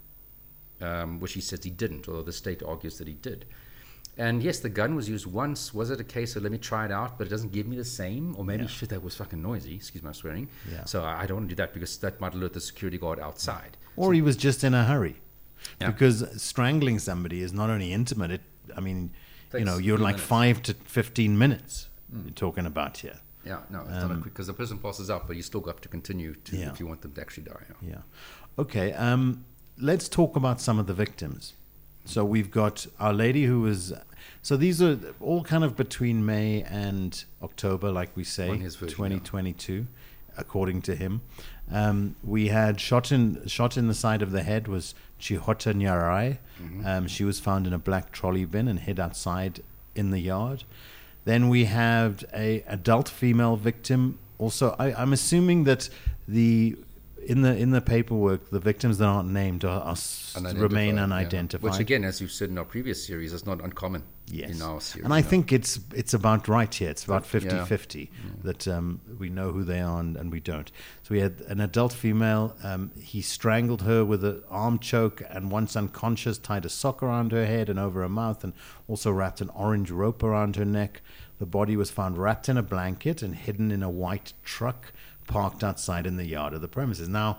um, which he says he didn't, although the state argues that he did. And yes, the gun was used once. Was it a case of let me try it out, but it doesn't give me the same? Or maybe, yeah. shit, that was fucking noisy, excuse my swearing. Yeah. So I don't want to do that because that might alert the security guard outside. Or so, he was just in a hurry. Yeah. Because strangling somebody is not only intimate, it, I mean, Takes you know, you're like minutes. five to fifteen minutes mm. you're talking about here. Yeah, no, it's um, not a quick, because the person passes out, but you still got to continue to yeah. if you want them to actually die. Yeah. yeah. Okay, um, let's talk about some of the victims. So we've got Our Lady who was, so these are all kind of between May and October, like we say, version, twenty twenty-two, yeah. according to him. Um, we had shot in shot in the side of the head was Chihota Nyarai. Mm-hmm. Um, she was found in a black trolley bin and hid outside in the yard. Then we have a adult female victim. Also, I, I'm assuming that the in the in the paperwork the victims that aren't named are, are remain unidentified. Yeah. Which again, as you've said in our previous series, is not uncommon. Yes. in our series. And I you know. think it's it's about right here. It's about Yeah. fifty-fifty that um, we know who they are and, and we don't. So we had an adult female. Um, he strangled her with an arm choke and once unconscious tied a sock around her head and over her mouth and also wrapped an orange rope around her neck. The body was found wrapped in a blanket and hidden in a white truck parked outside in the yard of the premises. Now,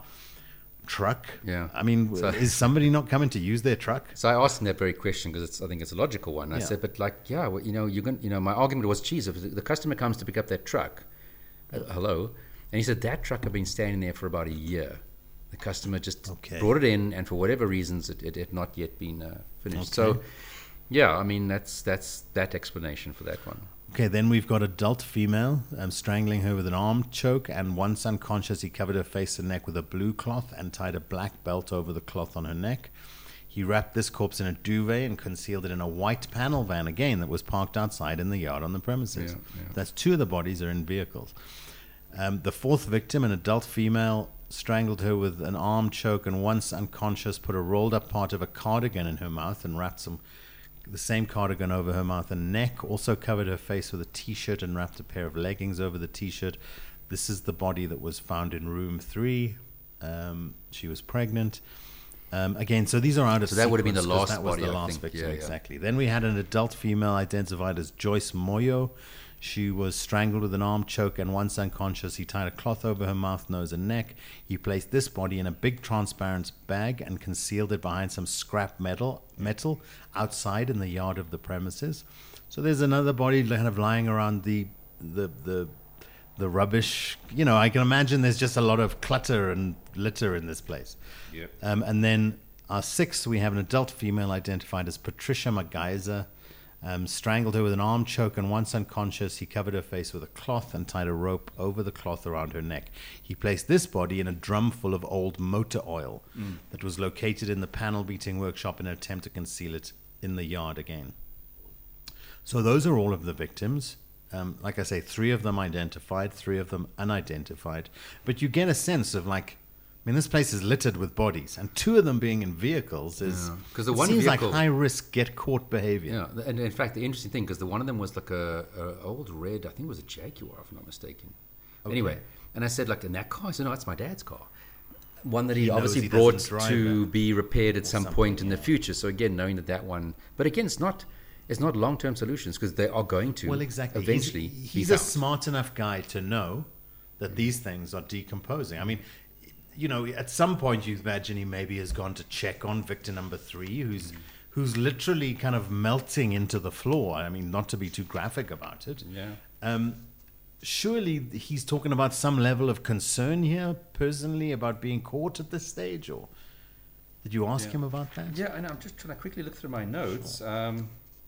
truck? Yeah. I mean, So- is somebody not coming to use their truck? So I asked him that very question because I think it's a logical one. I Yeah. said, but like, yeah, well, you know, you're going, you know, my argument was, geez, if the, the customer comes to pick up that truck, uh, hello, and he said that truck had been standing there for about a year. The customer just Okay. brought it in, and for whatever reasons, it, it had not yet been uh, finished. Okay. So, yeah, I mean, that's that's that explanation for that one. Okay, then we've got adult female um, strangling her with an arm choke, and once unconscious, he covered her face and neck with a blue cloth and tied a black belt over the cloth on her neck. He wrapped this corpse in a duvet and concealed it in a white panel van again that was parked outside in the yard on the premises. Yeah, yeah. That's two of the bodies are in vehicles. Um, the fourth victim, an adult female, strangled her with an arm choke and once unconscious put a rolled up part of a cardigan in her mouth and wrapped some the same cardigan over her mouth and neck, also covered her face with a t-shirt and wrapped a pair of leggings over the t-shirt. This is the body that was found in room three. Um, she was pregnant. Um, again, so these are out of So that would have been the sequence 'cause last that was body, the I last think. victim, Yeah, yeah. exactly. Then we had an adult female identified as Joyce Moyo. She was strangled with an arm choke and once unconscious, he tied a cloth over her mouth, nose, and neck. He placed this body in a big transparent bag and concealed it behind some scrap metal metal outside in the yard of the premises. So there's another body kind of lying around the the the the rubbish. You know, I can imagine there's just a lot of clutter and litter in this place. Yep. Um, and then our sixth, we have an adult female identified as Patricia McGeyser. Um, strangled her with an arm choke, and once unconscious, he covered her face with a cloth and tied a rope over the cloth around her neck. He placed this body in a drum full of old motor oil Mm. that was located in the panel beating workshop in an attempt to conceal it in the yard again. So those are all of the victims. Um, like I say, three of them identified, three of them unidentified. But you get a sense of like, I mean, this place is littered with bodies, and two of them being in vehicles is Yeah, 'cause the it one seems vehicle- like high risk, get caught behavior. Yeah, and in fact, the interesting thing, because the one of them was like a, a old red, I think it was a Jaguar, if I'm not mistaken. Anyway, and I said, like, in that car? I said, no, it's my dad's car. One that he, He knows obviously he brought doesn't drive to it. be repaired at some something, point in the yeah. future. So again, knowing that that one, but again, it's not, it's not long-term solutions because they are going to Well, exactly. eventually he's, be he's a found. smart enough guy to know that these things are decomposing. I mean, you know, at some point you imagine he maybe has gone to check on victim number three, who's who's literally kind of melting into the floor. I mean, not to be too graphic about it. Yeah. Um, surely he's talking about some level of concern here, personally, about being caught at this stage, or did you ask Yeah. him about that? Yeah, I know. I'm just trying to quickly look through my notes. Um,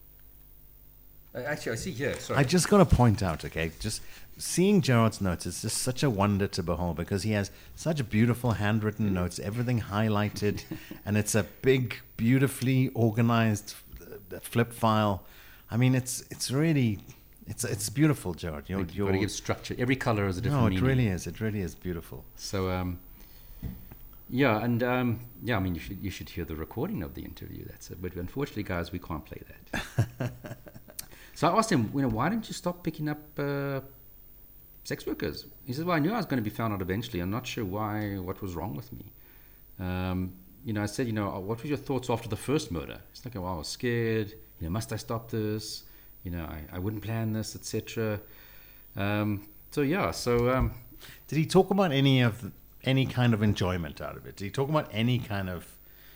uh, actually, I see here. Sorry. I just got to point out, okay, just seeing Gerard's notes is just such a wonder to behold because he has such beautiful handwritten notes, everything highlighted, and it's a big, beautifully organized uh, flip file. I mean, it's it's really it's it's beautiful, Gerard. You're, You've you're, got to give structure. Every color has a different no, it meaning. really is. It really is beautiful. So, um, yeah, and um, yeah, I mean, you should you should hear the recording of the interview. That's it. But unfortunately, guys, we can't play that. So I asked him, you know, why didn't you stop picking up uh, sex workers? He said, well, I knew I was going to be found out eventually. I'm not sure why, what was wrong with me. Um, you know, I said, you know, what were your thoughts after the first murder? He's like, well, I was scared. You know, must I stop this? You know, I, I wouldn't plan this, et cetera. Um, so yeah, so um, Did he talk about any of the, any kind of enjoyment out of it? Did he talk about any kind of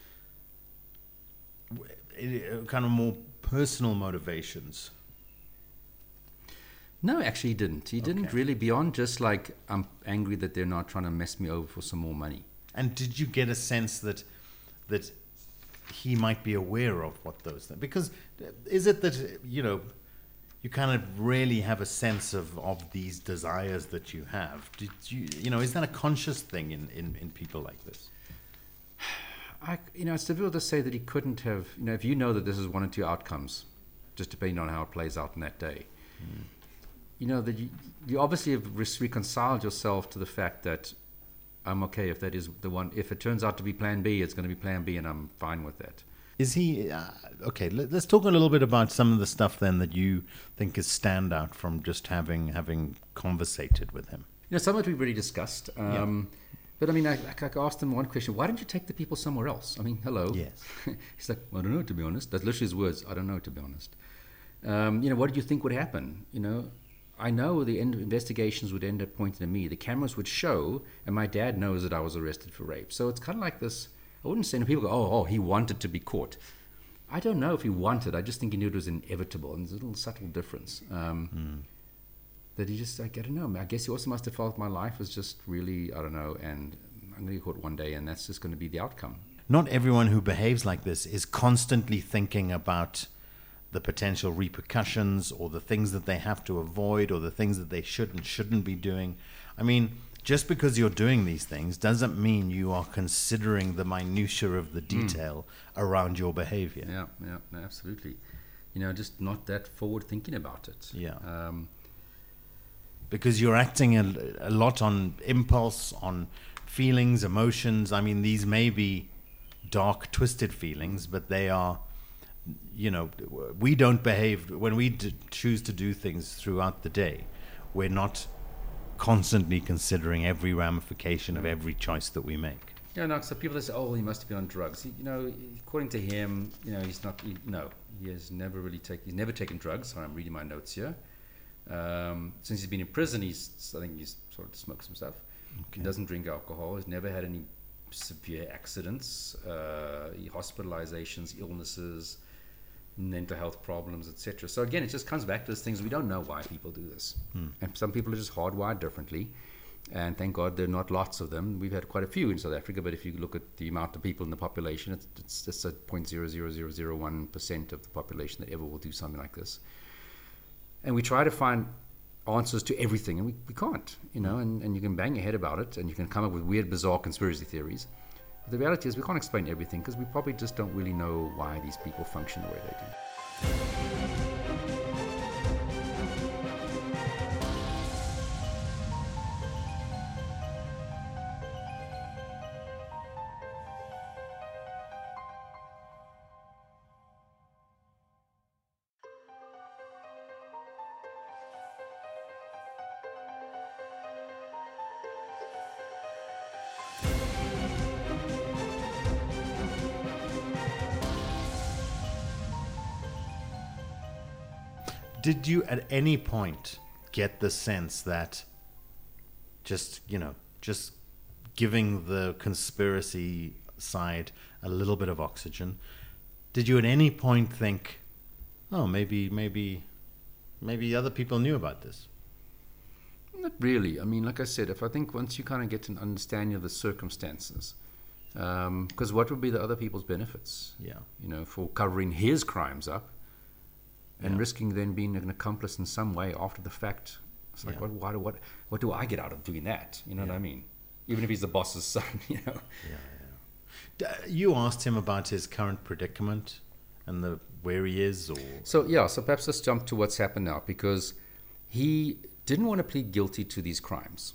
uh, kind of more personal motivations? no, actually, he didn't. He didn't Okay. really, beyond just like, I'm angry that they're not trying to mess me over for some more money. And did you get a sense that that he might be aware of what those things? Because is it that, you know, you kind of really have a sense of, of these desires that you have? Did you, you know, is that a conscious thing in, in, in people like this? I, you know, it's difficult to say that he couldn't have, you know, if you know that this is one or two outcomes, just depending on how it plays out in that day, mm. you know, that you, you obviously have re- reconciled yourself to the fact that I'm okay if that is the one, if it turns out to be plan B, it's going to be plan B and I'm fine with that. Is he uh, okay? Let, let's talk a little bit about some of the stuff then that you think is standout from just having having conversated with him. You know, some of it we've already discussed. Um, yeah. But I mean, I, I asked him one question: why don't you take the people somewhere else? I mean, hello. Yes. He's like, well, I don't know, to be honest. That's literally his words. I don't know, to be honest. Um, you know, what did you think would happen? You know, I know the end investigations would end up pointing at me. The cameras would show, and my dad knows that I was arrested for rape. So it's kind of like this. I wouldn't say, people go, oh, oh, he wanted to be caught. I don't know if he wanted. I just think he knew it was inevitable. And there's a little subtle difference. Um, mm. That he just, like, I don't know. I guess he also must have felt my life was just really, I don't know, and I'm going to get caught one day, and that's just going to be the outcome. Not everyone who behaves like this is constantly thinking about the potential repercussions or the things that they have to avoid or the things that they should and shouldn't be doing. I mean, just because you're doing these things doesn't mean you are considering the minutiae of the detail mm. around your behavior. Yeah, yeah, no, absolutely. You know, just not that forward thinking about it. Yeah. Um, because you're acting a, a lot on impulse, on feelings, emotions. I mean, these may be dark, twisted feelings, but they are, you know, we don't behave, when we d- choose to do things throughout the day, we're not constantly considering every ramification of every choice that we make. Yeah, no, so people say, oh, he must be on drugs. He, you know, according to him, you know, he's not, he, no, he has never really taken, he's never taken drugs. Sorry, I'm reading my notes here. Um, since he's been in prison, he's, I think he's sort of smoked some stuff. Okay. He doesn't drink alcohol. He's never had any severe accidents, uh, hospitalizations, illnesses, mental health problems, et cetera. So again, it just comes back to those things. We don't know why people do this. Hmm. And some people are just hardwired differently. And thank God there are not lots of them. We've had quite a few in South Africa, but if you look at the amount of people in the population, it's, it's just a zero point zero zero zero zero one percent of the population that ever will do something like this. And we try to find answers to everything, and we, we can't, you know, and, and you can bang your head about it, and you can come up with weird, bizarre conspiracy theories. But the reality is we can't explain everything because we probably just don't really know why these people function the way they do. Did you at any point get the sense that just, you know, just giving the conspiracy side a little bit of oxygen, did you at any point think, oh, maybe, maybe, maybe other people knew about this? Not really. I mean, like I said, if I think once you kind of get an understanding of the circumstances, because um, what would be the other people's benefits? Yeah. You know, for covering his crimes up and yeah. risking then being an accomplice in some way after the fact. It's like, yeah. what, what, what, what do I get out of doing that? You know yeah. what I mean? Even if he's the boss's son, you know. Yeah, yeah. You asked him about his current predicament and the where he is, or so yeah. So perhaps let's jump to what's happened now, because he didn't want to plead guilty to these crimes,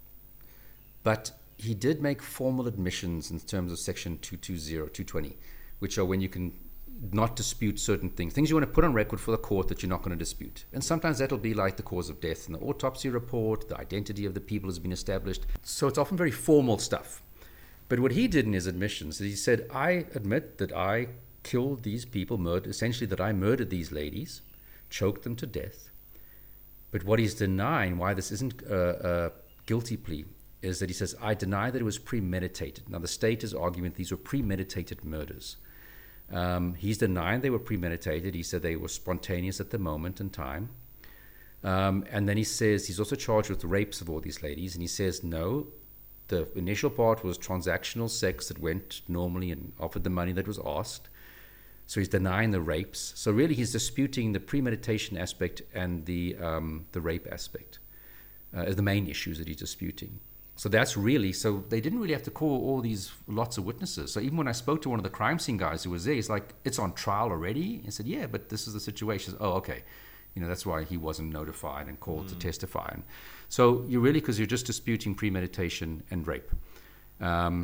but he did make formal admissions in terms of Section two twenty, two twenty, which are when you can not dispute certain things, things you want to put on record for the court that you're not going to dispute. And sometimes that'll be like the cause of death in the autopsy report, the identity of the people has been established. So it's often very formal stuff. But what he did in his admissions is he said, I admit that I killed these people, murdered, essentially that I murdered these ladies, choked them to death. But what he's denying, why this isn't a, a guilty plea, is that he says, I deny that it was premeditated. Now the state is arguing these were premeditated murders. Um, he's denying they were premeditated. He said they were spontaneous at the moment in time. Um, and then he says he's also charged with the rapes of all these ladies. And he says, no, the initial part was transactional sex that went normally and offered the money that was asked. So he's denying the rapes. So really he's disputing the premeditation aspect and the, um, the rape aspect uh, as the main issues that he's disputing. So that's really, so they didn't really have to call all these lots of witnesses. So even when I spoke to one of the crime scene guys who was there, he's like, it's on trial already? I said, yeah, but this is the situation. Said, oh, okay. You know, that's why he wasn't notified and called mm. to testify. And so you really, because you're just disputing premeditation and rape. Um,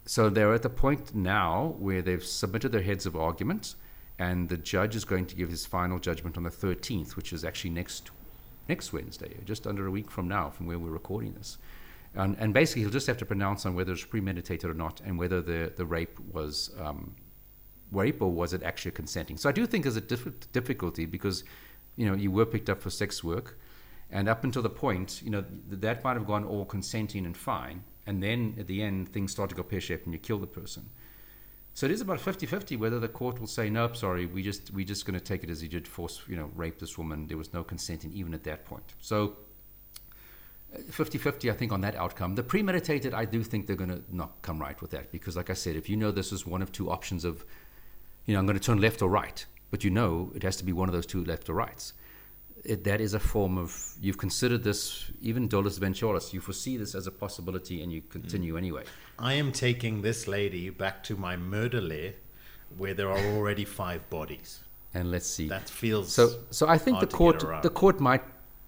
so they're at the point now where they've submitted their heads of argument, and the judge is going to give his final judgment on the thirteenth, which is actually next next Wednesday, just under a week from now, from where we're recording this. And, and basically, he'll just have to pronounce on whether it's premeditated or not, and whether the, the rape was um, rape or was it actually consenting. So I do think there's a diff- difficulty because, you know, you were picked up for sex work, and up until the point, you know, th- that might have gone all consenting and fine, and then at the end, things start to go pear-shaped and you kill the person. So it is about fifty-fifty whether the court will say, nope, sorry, we just, we're just going to take it as he did force, you know, rape this woman. There was no consenting even at that point. So fifty-fifty, I think, on that outcome. The premeditated, I do think they're going to not come right with that because, like I said, if you know this is one of two options of, you know, I'm going to turn left or right, but you know it has to be one of those two left or rights. It, that is a form of, you've considered this, even dolus eventualis, you foresee this as a possibility and you continue mm. anyway. I am taking this lady back to my murder lair where there are already five bodies. And let's see. That feels so. So I think the court, the court might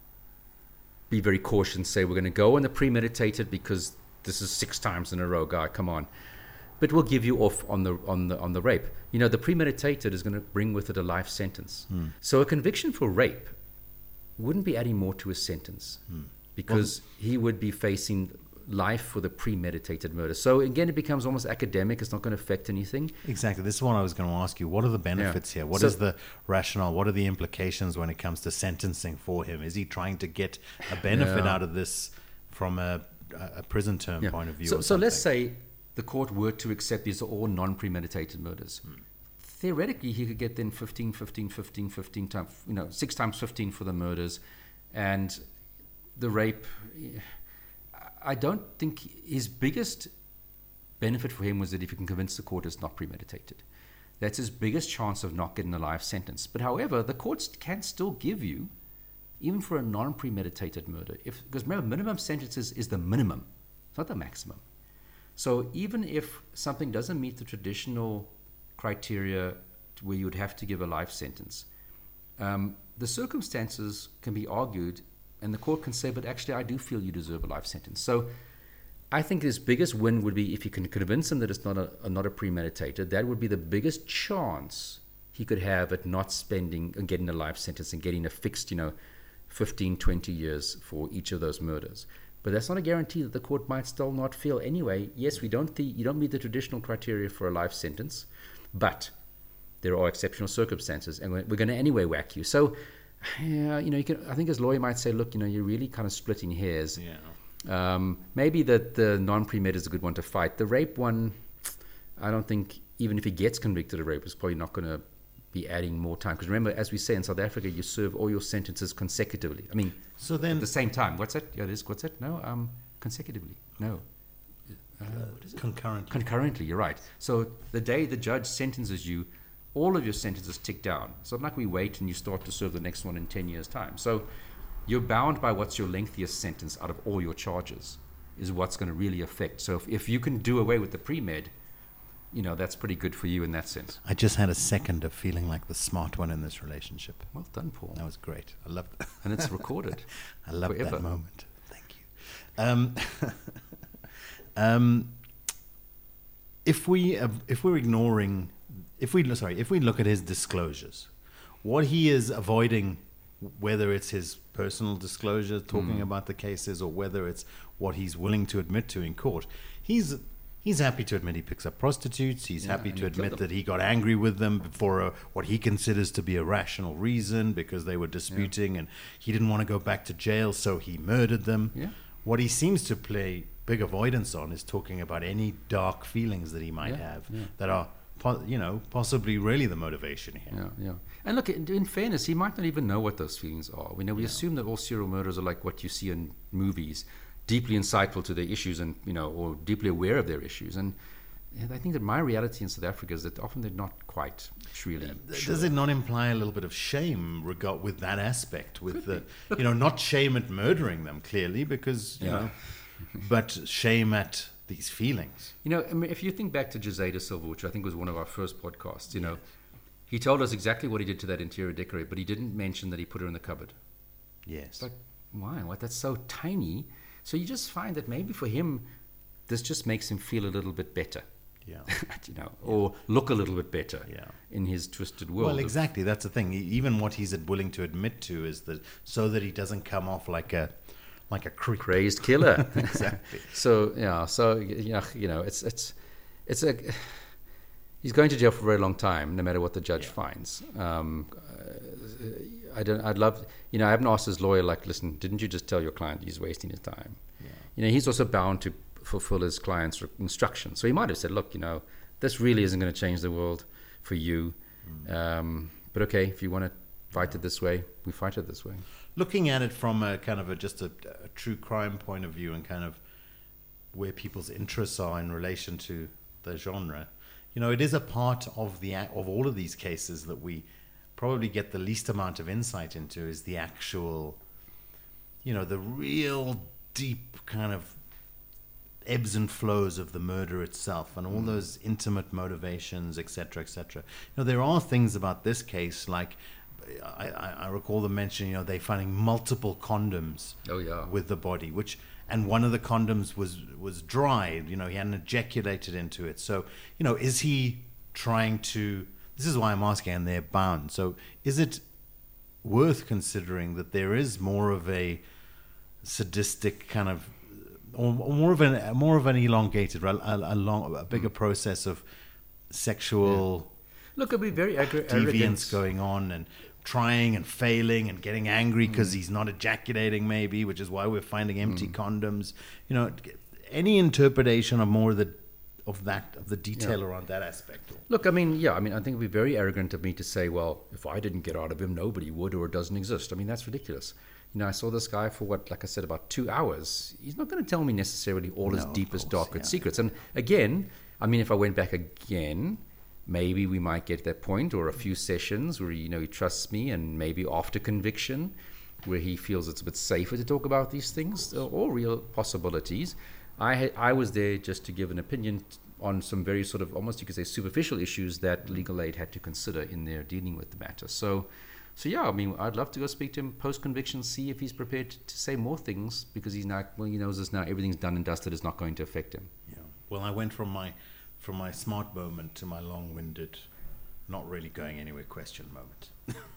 be very cautious and say we're going to go on the premeditated because this is six times in a row, guy. Come on, but we'll give you off on the on the on the rape. You know, the premeditated is going to bring with it a life sentence. Hmm. So a conviction for rape wouldn't be adding more to his sentence hmm. because well, he would be facing life for the premeditated murder. So again, it becomes almost academic. It's not going to affect anything. Exactly. This is what I was going to ask you. What are the benefits yeah. here? What so, is the rationale? What are the implications when it comes to sentencing for him? Is he trying to get a benefit yeah. out of this from a, a prison term yeah. point of view? So, so let's say the court were to accept these are all non-premeditated murders. Hmm. Theoretically, he could get then fifteen, fifteen, fifteen, fifteen times, you know, six times fifteen for the murders, and the rape. I don't think his biggest benefit for him was that if you can convince the court it's not premeditated. That's his biggest chance of not getting a life sentence. But however, the courts can still give you, even for a non-premeditated murder, if because remember, minimum sentences is the minimum, it's not the maximum. So even if something doesn't meet the traditional criteria where you would have to give a life sentence, um, the circumstances can be argued and the court can say, but actually I do feel you deserve a life sentence. So I think his biggest win would be if you can convince him that it's not a, a not a premeditated. That would be the biggest chance he could have at not spending and getting a life sentence and getting a fixed, you know, fifteen, twenty years for each of those murders. But that's not a guarantee that the court might still not feel anyway. Yes, we don't th- you don't meet the traditional criteria for a life sentence, but there are exceptional circumstances, and we're, we're going to anyway whack you. So. Yeah, you know, you can, I think his lawyer might say, look, you know, you're really kind of splitting hairs. Yeah. Um, maybe that the non-premed is a good one to fight. The rape one, I don't think, even if he gets convicted of rape, is probably not going to be adding more time. Because remember, as we say in South Africa, you serve all your sentences consecutively. I mean, so then at the same time. What's that? Yeah, it is. What's that? No, um, consecutively. No. Uh, what is it? Concurrently. Concurrently, you're right. So the day the judge sentences you, all of your sentences tick down. It's not like we wait and you start to serve the next one in ten years' time. So you're bound by what's your lengthiest sentence out of all your charges is what's going to really affect. So if, if you can do away with the pre-med, you know, that's pretty good for you in that sense. I just had a second of feeling like the smart one in this relationship. Well done, Paul. That was great. I loved that. And it's recorded. I loved that moment. Thank you. Um, um, if we uh, if we're ignoring If we sorry, if we look at his disclosures, what he is avoiding, whether it's his personal disclosure talking mm. about the cases or whether it's what he's willing to admit to in court, he's he's happy to admit he picks up prostitutes. He's yeah, happy to admit that he got angry with them for a, what he considers to be a rational reason because they were disputing yeah. and he didn't want to go back to jail, so he murdered them. Yeah. What he seems to play big avoidance on is talking about any dark feelings that he might yeah, have yeah. that are, you know, possibly really the motivation here. Yeah, yeah. And look, in, in fairness, he might not even know what those feelings are. We know we yeah. assume that all serial murderers are like what you see in movies, deeply insightful to their issues and, you know, or deeply aware of their issues. And, and I think that my reality in South Africa is that often they're not quite really yeah. sure. Does it not imply a little bit of shame regard with that aspect, with Could the, you know, not shame at murdering them, clearly, because, you yeah. know, but shame at these feelings. You know, I mean, if you think back to José da Silva, which I think was one of our first podcasts, you know, he told us exactly what he did to that interior decorator, but he didn't mention that he put her in the cupboard. Yes. It's like, why? What? That's so tiny. So you just find that maybe for him, this just makes him feel a little bit better. Yeah. you know, or look a little bit better Yeah. in his twisted world. Well, of- exactly. That's the thing. E- Even what he's willing to admit to is that so that he doesn't come off like a like a creep. crazed killer. Exactly. So yeah, so yeah, you know, it's it's it's a he's going to jail for a very long time, no matter what the judge Yeah. finds. Um, uh, I don't. I'd love. You know, I haven't asked his lawyer. Like, listen, didn't you just tell your client he's wasting his time? Yeah. You know, he's also bound to fulfill his client's instructions. So he might have said, look, you know, this really isn't going to change the world for you. Mm. Um, but okay, if you want to fight it this way, we fight it this way. Looking at it from a kind of a just a, a true crime point of view and kind of where people's interests are in relation to the genre, you know, it is a part of the ac- of all of these cases that we probably get the least amount of insight into is the actual, you know, the real deep kind of ebbs and flows of the murder itself and all those intimate motivations, et cetera, et cetera. You know, there are things about this case, like I, I, I recall them mentioning, you know, they finding multiple condoms Oh, yeah. with the body, which, and one of the condoms was was dried. You know, he hadn't ejaculated into it. So, you know, is he trying to? This is why I'm asking, and they're bound. So, is it worth considering that there is more of a sadistic kind of, or more of an more of an elongated, a, a, long, a bigger process of sexual Look, it'd be very aggra- deviance arrogant. going on and trying and failing and getting angry because he's not ejaculating, maybe, which is why we're finding empty condoms. You know, any interpretation of more of the of that of the detail Yeah. around that aspect. Look, I mean, yeah, I mean, I think it'd be very arrogant of me to say, well, if I didn't get out of him, nobody would, or it doesn't exist. I mean, that's ridiculous. You know, I saw this guy for what, like I said, about two hours. He's not going to tell me necessarily all his No, of deepest, course, darkest yeah. secrets. And again, I mean, if I went back again, maybe we might get to that point, or a few sessions where, you know, he trusts me, and maybe after conviction, where he feels it's a bit safer to talk about these things, or all real possibilities. I had, I was there just to give an opinion t- on some very sort of, almost you could say, superficial issues that legal aid had to consider in their dealing with the matter. So, so yeah, I mean, I'd love to go speak to him post-conviction, see if he's prepared to, to say more things, because he's not, well, he knows this now, everything's done and dusted, it's not going to affect him. Yeah. Well, I went from my from my smart moment to my long-winded, not really going anywhere question moment.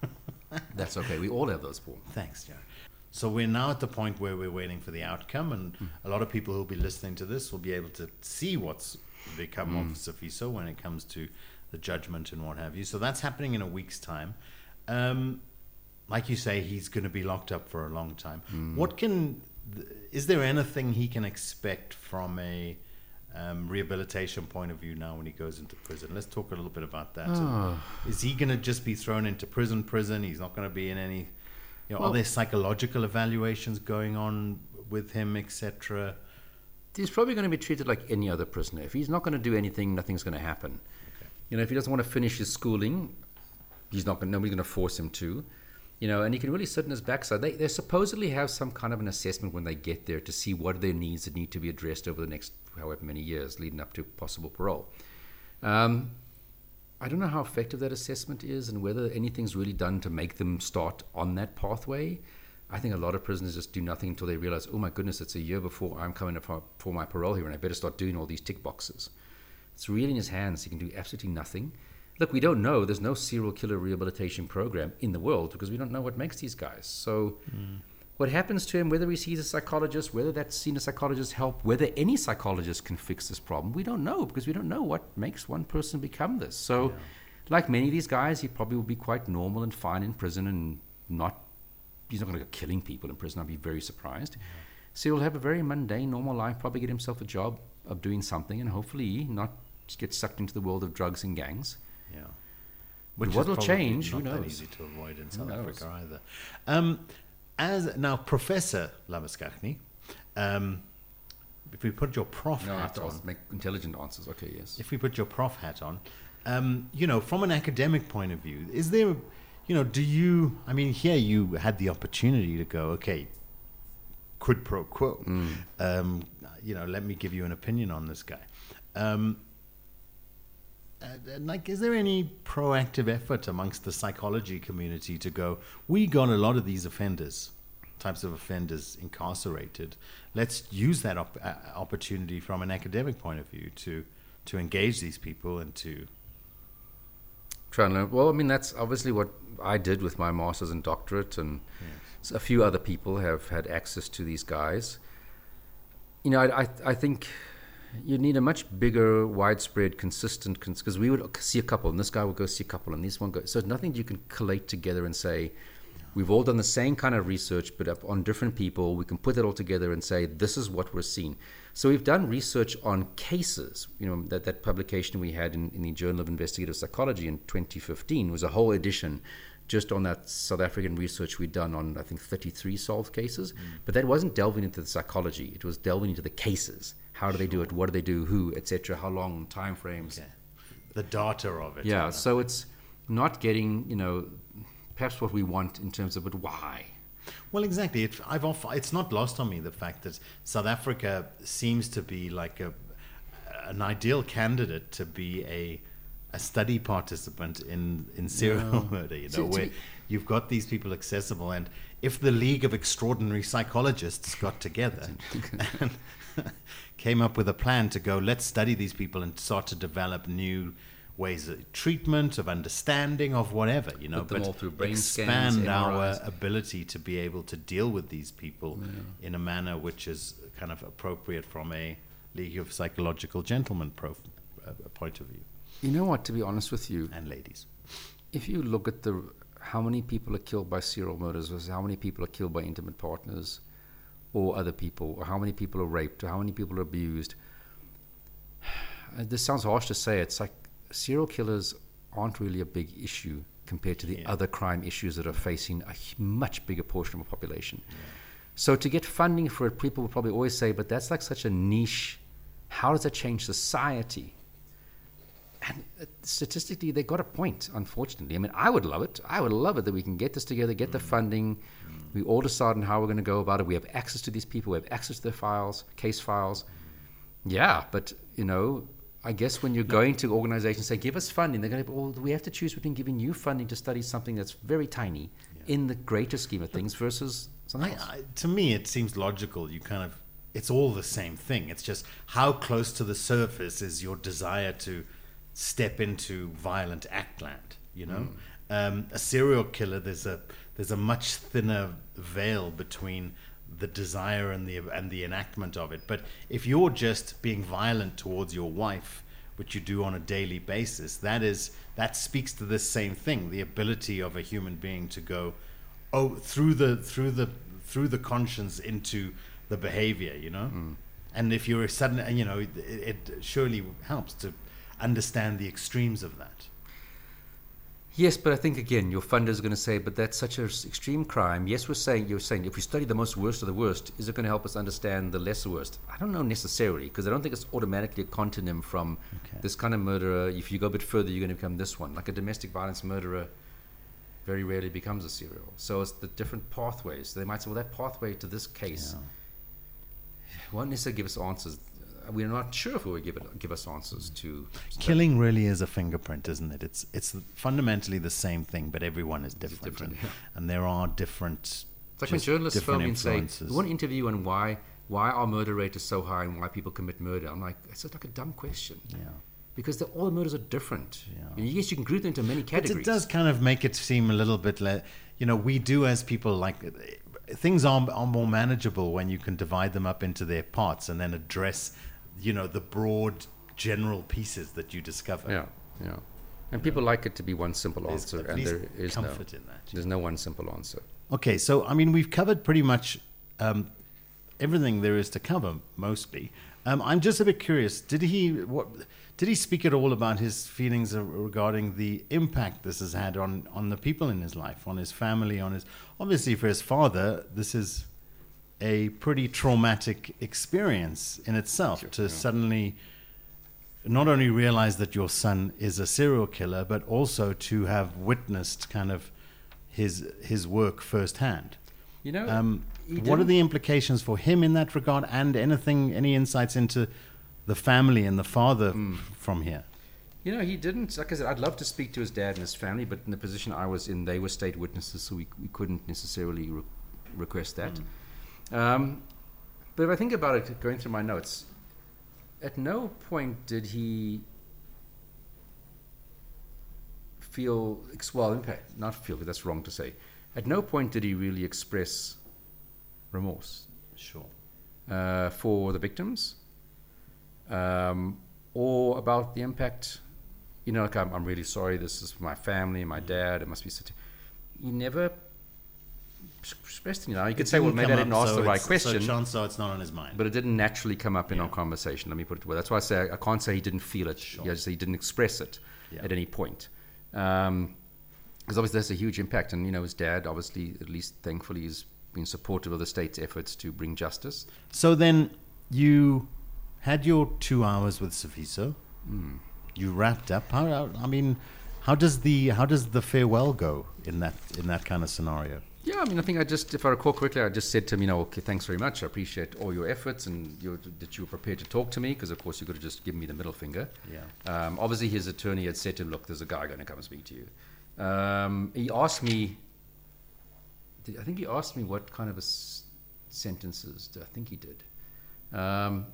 That's okay. We all have those, Paul. Thanks, Jared. So we're now at the point where we're waiting for the outcome, and a lot of people who'll be listening to this will be able to see what's become of Safiso when it comes to the judgment and what have you. So that's happening in a week's time. Um, like you say, he's going to be locked up for a long time. What can, th- is there anything he can expect from a um, rehabilitation point of view now when he goes into prison? Let's talk a little bit about that. Oh. Is he going to just be thrown into prison, prison? He's not going to be in any, you know, Well- are there psychological evaluations going on with him, et cetera? He's probably going to be treated like any other prisoner. If he's not going to do anything, nothing's going to happen. You know, if he doesn't want to finish his schooling, he's not going. Nobody's going to force him to. You know, and he can really sit in his backside. They they supposedly have some kind of an assessment when they get there to see what are their needs that need to be addressed over the next however many years leading up to possible parole. Um, I don't know how effective that assessment is and whether anything's really done to make them start on that pathway. I think a lot of prisoners just do nothing until they realize, oh my goodness, it's a year before I'm coming up for, for my parole here, and I better start doing all these tick boxes. It's really in his hands. He can do absolutely nothing. Look, we don't know. There's no serial killer rehabilitation program in the world because we don't know what makes these guys. So mm. what happens to him, whether he sees a psychologist, whether that's seen a psychologist help, whether any psychologist can fix this problem, we don't know because we don't know what makes one person become this. So yeah. like many of these guys, he probably will be quite normal and fine in prison and not, he's not going to go killing people in prison. I'd be very surprised. Yeah. So he'll have a very mundane, normal life, probably get himself a job of doing something and hopefully not get sucked into the world of drugs and gangs. Yeah. Which what will change, who knows? Not that easy to avoid in South Africa either. Um, as now, Professor Labuschagne, um, if we put your prof no, hat I have on, to make intelligent answers. Okay, yes. If we put your prof hat on, um, you know, from an academic point of view, is there, you know, do you? I mean, here you had the opportunity to go, okay, quid pro quo. Mm. Um, you know, let me give you an opinion on this guy. Um, Uh, like, is there any proactive effort amongst the psychology community to go, we got a lot of these offenders types of offenders incarcerated. Let's use that op- uh, opportunity from an academic point of view to to engage these people and to try and learn. Well, I mean, that's obviously what I did with my master's and doctorate, and yes. a few other people have had access to these guys. You know, I I, I think you need a much bigger, widespread, consistent, because we would see a couple, and this guy would go see a couple, and this one goes. So nothing you can collate together and say, we've all done the same kind of research, but up on different people. We can put it all together and say, this is what we're seeing. So we've done research on cases. You know, that, that publication we had in, in the Journal of Investigative Psychology in twenty fifteen was a whole edition just on that South African research we'd done on, I think, thirty-three solved cases. Mm. But that wasn't delving into the psychology. It was delving into the cases. How do they do it? What do they do? Who, et cetera? How long? Time frames? Okay. The data of it. Yeah. So it's not getting, you know, perhaps what we want in terms of, but why? Well, exactly. It, I've off, it's not lost on me the fact that South Africa seems to be like a an ideal candidate to be a a study participant in, in serial no. murder. You know, so, where you've got these people accessible, and if the League of Extraordinary Psychologists got together and came up with a plan to go, let's study these people and start to develop new ways of treatment, of understanding, of whatever, you know, Put them but all through brain expand scans, our ability to be able to deal with these people yeah. in a manner which is kind of appropriate from a League of Psychological Gentlemen pro, uh, point of view. You know what, to be honest with you, and ladies, if you look at the how many people are killed by serial murders versus how many people are killed by intimate partners or other people, or how many people are raped, or how many people are abused, this sounds harsh to say, it's like serial killers aren't really a big issue compared to the yeah. other crime issues that are facing a much bigger portion of the population. Yeah. So to get funding for it, people will probably always say, but that's like such a niche. How does that change society? And uh, statistically, they got a point, unfortunately. I mean, I would love it. I would love it that we can get this together, get mm. the funding. Mm. We all decide on how we're going to go about it. We have access to these people. We have access to their files, case files. Mm. Yeah, but, you know, I guess when you're going to organizations say, give us funding, they're going to, well, we have to choose between giving you funding to study something that's very tiny yeah. in the greater scheme of things versus something else. I, I, to me, it seems logical. You kind of, it's all the same thing. It's just how close to the surface is your desire to step into violent act land, you know? Mm. Um, a serial killer, there's a there's a much thinner veil between the desire and the and the enactment of it. But if you're just being violent towards your wife, which you do on a daily basis, that is that speaks to this same thing, the ability of a human being to go oh through the through the through the conscience into the behavior, you know? Mm. And if you're a sudden, you know, it, it surely helps to understand the extremes of that. Yes, but I think again, your funder is going to say, but that's such an extreme crime. Yes, we're saying, you're saying if we study the most worst of the worst, is it going to help us understand the lesser worst? I don't know necessarily, because I don't think it's automatically a contonym from okay. this kind of murderer. If you go a bit further, you're going to become this one. Like a domestic violence murderer very rarely becomes a serial. So it's the different pathways. So they might say, well, that pathway to this case yeah. won't necessarily give us answers. We're not sure if it will give it give us answers to killing. Really is a fingerprint, isn't it? It's it's fundamentally the same thing, but everyone is different, different and, yeah. and there are different. It's like when journalists phone me and say, "We want to interview on why why our murder rate is so high and why people commit murder." I'm like, it's just like a dumb question. Yeah. Because the, all the murders are different. Yeah. And yes, you can group them into many categories. But it does kind of make it seem a little bit, le- you know, we do as people like. Things are, are more manageable when you can divide them up into their parts and then address, you know, the broad general pieces that you discover. Yeah, yeah. And people like it to be one simple There's answer, at and least there is comfort no, in that. There's no one simple answer. Okay, so I mean, we've covered pretty much um, everything there is to cover, mostly. Um, I'm just a bit curious. Did he what? Did he speak at all about his feelings regarding the impact this has had on, on the people in his life, on his family, on his... Obviously, for his father, this is a pretty traumatic experience in itself, sure, to yeah. suddenly not only realize that your son is a serial killer, but also to have witnessed kind of his his work firsthand. You know, um, what are the implications for him in that regard, and anything, any insights into the family and the father mm. f- from here? You know, he didn't, like I said, I'd love to speak to his dad and his family, but in the position I was in, they were state witnesses, so we we couldn't necessarily re- request that. Um, but if I think about it, going through my notes, at no point did he feel, well, impact, not feel, but that's wrong to say. At no point did he really express remorse. Sure. Uh, for the victims, um, or about the impact. You know, like I'm, I'm really sorry. This is for my family and my dad. It must be such. A, he never expressed. You know, you could say, well, maybe I didn't ask the right question. So chances are it's not on his mind. But it didn't naturally come up in Yeah. our conversation. Let me put it well. That's why I say I can't say he didn't feel it. Sure. I just say he didn't express it Yeah. at any point. Um, because obviously that's a huge impact. And you know, his dad, obviously, at least thankfully, has been supportive of the state's efforts to bring justice. So then you had your two hours with Sifiso. Mm. You wrapped up. How, how- I mean, how does the how does the farewell go in that in that kind of scenario? Yeah, I mean, I think I just, if I recall correctly, I just said to him, you know, okay, thanks very much. I appreciate all your efforts and your, that you were prepared to talk to me, because of course you could have just given me the middle finger. Yeah. Um, obviously, his attorney had said to him, look, there's a guy going to come and speak to you. Um, he asked me, did- I think he asked me what kind of a s- sentences. I think he did. Um,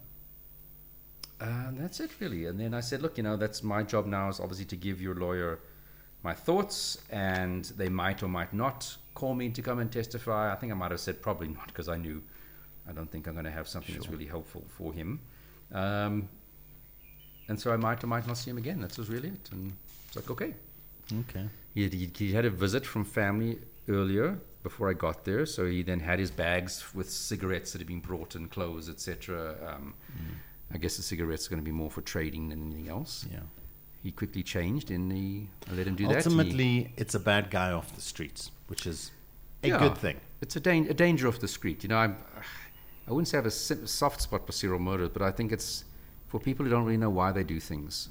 and that's it, really. And then I said, look, you know, that's my job now is obviously to give your lawyer my thoughts, and they might or might not call me to come and testify. I think I might have said probably not, because I knew I don't think I'm going to have something that's really helpful for him. Um, and so I might or might not see him again. That was really it. And it's like, okay. Okay. He had, he, he had a visit from family earlier before I got there, so he then had his bags with cigarettes that had been brought and clothes, et cetera. Um, Mm. I guess the cigarettes are going to be more for trading than anything else. Yeah. He quickly changed, and he, I let him do that. He- Ultimately, it's a bad guy off the streets, which is a Yeah. good thing. It's a, dan- a danger off the street. You know, I'm, I wouldn't say I have a si- soft spot for serial murder, but I think it's for people who don't really know why they do things.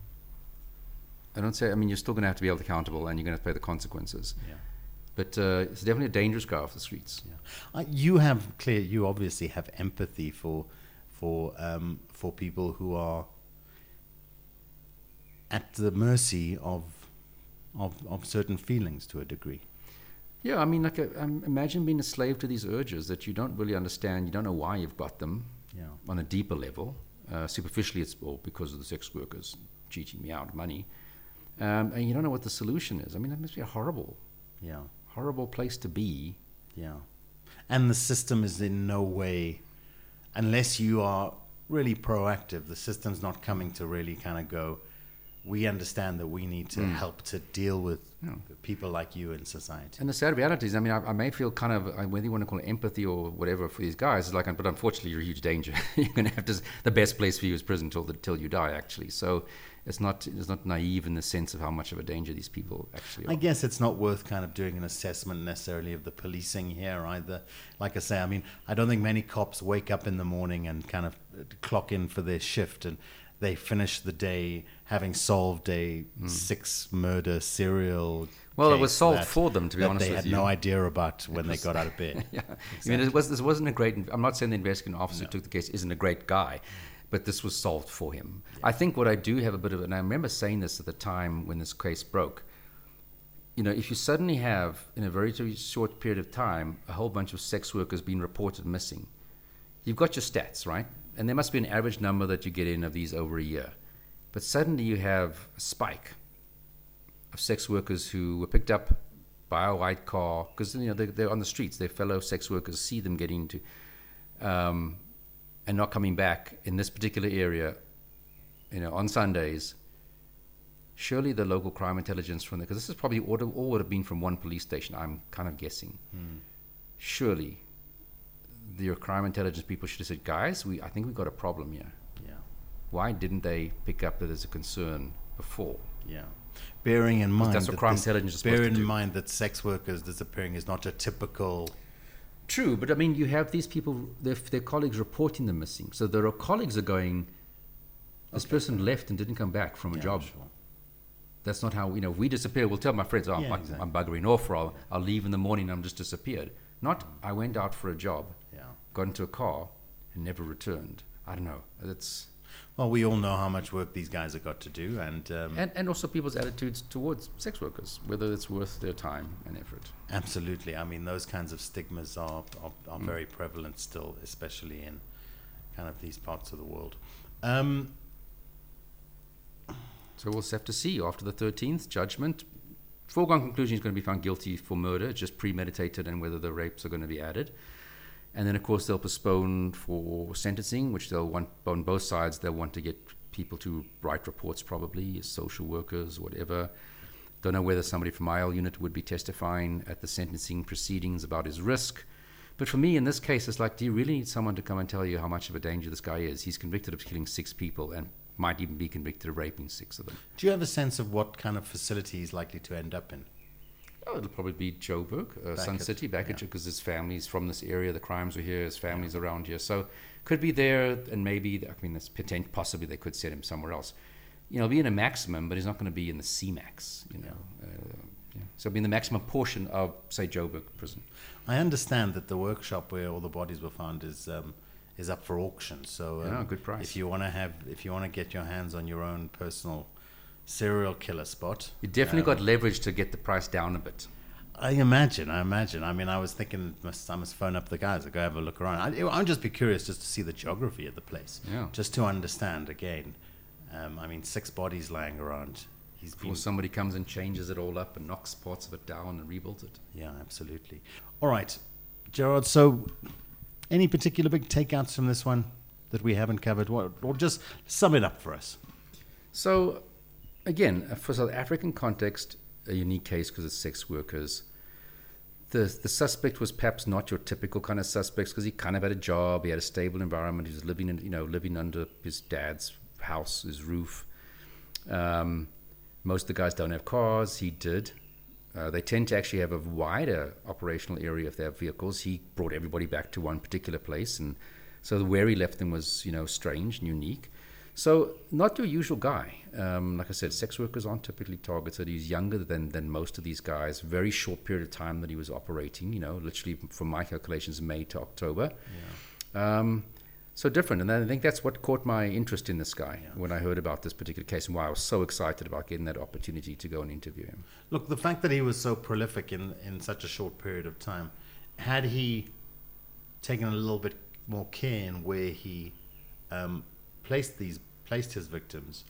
I don't say, I mean, you're still going to have to be held accountable, and you're going to have to pay the consequences. Yeah. But uh, it's definitely a dangerous guy off the streets. Yeah. Uh, you have clear. You obviously have empathy for for um, for people who are at the mercy of of of certain feelings to a degree. Yeah, I mean, like, a, um, imagine being a slave to these urges that you don't really understand. You don't know why you've got them. Yeah. On a deeper level. Uh, superficially, it's all because of the sex workers cheating me out of money. Um, and you don't know what the solution is. I mean, that must be a horrible, Yeah. horrible place to be. Yeah. And the system is in no way, unless you are really proactive, the system's not coming to really kind of go, we understand that we need to help to deal with Yeah. people like you in society. And the sad reality is, I mean, I, I may feel kind of, uh, whether you want to call it empathy or whatever for these guys, is like, but unfortunately, you're a huge danger. You're going to have to, the best place for you is prison till, the, till you die, actually. So it's not, it's not naive in the sense of how much of a danger these people actually are. I guess it's not worth kind of doing an assessment necessarily of the policing here either. Like I say, I mean, I don't think many cops wake up in the morning and kind of clock in for their shift and they finish the day having solved a six murder serial. Well, it was case solved that- for them, to be that honest they with had you. no idea about when they got out of bed. Yeah, I mean, it was, this wasn't a great. I'm not saying the investigating officer No. who took the case isn't a great guy, but this was solved for him. I think what I do have a bit of, and I remember saying this at the time when this case broke. You know, if you suddenly have in a very, very short period of time a whole bunch of sex workers being reported missing, you've got your stats, right? And there must be an average number that you get in of these over a year. But suddenly you have a spike of sex workers who were picked up by a white car, because you know they're, they're on the streets. Their fellow sex workers see them getting into, um, and not coming back in this particular area, you know, on Sundays. Surely the local crime intelligence from there, because this is probably all, all would have been from one police station. I'm kind of guessing. Surely, the crime intelligence people should have said, "Guys, we I think we've got a problem here. Yeah. Why didn't they pick up that as a concern before?" Yeah. Bearing in mind that's what that crime this- intelligence is supposed bear to in do. mind that sex workers disappearing is not a typical. True, but I mean, you have these people, their, their colleagues reporting them missing. So their colleagues are going, this person left and didn't come back from a Yeah, job. sure. That's not how, you know, if we disappear, we'll tell my friends, oh, Yeah, I'm, exactly. I'm buggering off, or I'll, I'll leave in the morning and I'm just disappeared. Not, I went out for a job, Yeah. got into a car, and never returned. I don't know. That's Well, we all know how much work these guys have got to do, and um, And, and also people's attitudes towards sex workers, whether it's worth their time and effort. absolutely. I mean, those kinds of stigmas are are, are Mm. very prevalent still, especially in kind of these parts of the world. Um, So we'll have to see after the thirteenth judgment. Foregone conclusion he's going to be found guilty for murder, just premeditated, and whether the rapes are going to be added. And then, of course, they'll postpone for sentencing, which they'll want on both sides. They'll want to get people to write reports, probably social workers, whatever. Don't know whether somebody from my unit would be testifying at the sentencing proceedings about his risk. But for me, in this case, it's like, do you really need someone to come and tell you how much of a danger this guy is? He's convicted of killing six people and might even be convicted of raping six of them. do you have a sense of what kind of facility he's likely to end up in? Oh, it'll probably be Joburg, uh, Sun Beckett, City, Beckett, yeah. because his family's from this area. The crimes were here. His family's around here, so could be there. And maybe, I mean, it's potent, possibly they could set him somewhere else. You know, be in a maximum, but he's not going to be in the C max. You know, uh, yeah. So it'll be in the maximum portion of, say, Joburg prison. I understand that the workshop where all the bodies were found is um, is up for auction. So um, Yeah, good price. If you want to have, if you want to get your hands on your own personal serial killer spot, You definitely um, got leverage to get the price down a bit. I imagine. I imagine. I mean, I was thinking, must, I must phone up the guys to go have a look around. I, I'll just be curious just to see the geography of the place, Yeah. just to understand again. Um, I mean, six bodies lying around. He's been, Or somebody comes and changes it all up and knocks parts of it down and rebuilds it. yeah, absolutely. All right, Gerard. So, any particular big takeouts from this one that we haven't covered, or, or just sum it up for us? So, again, for South African context, a unique case because it's sex workers. The the suspect was perhaps not your typical kind of suspects because he kind of had a job, he had a stable environment, he was living in, you know, living under his dad's house, his roof. Um, most of the guys don't have cars. He did. Uh, they tend to actually have a wider operational area if they have vehicles. He brought everybody back to one particular place, and so where he left them was, you know, strange and unique. So not your usual guy. Um, like I said, sex workers aren't typically targeted. He's younger than, than most of these guys. Very short period of time that he was operating, you know, literally from my calculations, May to October. Yeah. Um, so different. And I think that's what caught my interest in this guy yeah. when I heard about this particular case and why I was so excited about getting that opportunity to go and interview him. Look, the fact that he was so prolific in, in such a short period of time, had he taken a little bit more care in where he um, placed these placed his victims,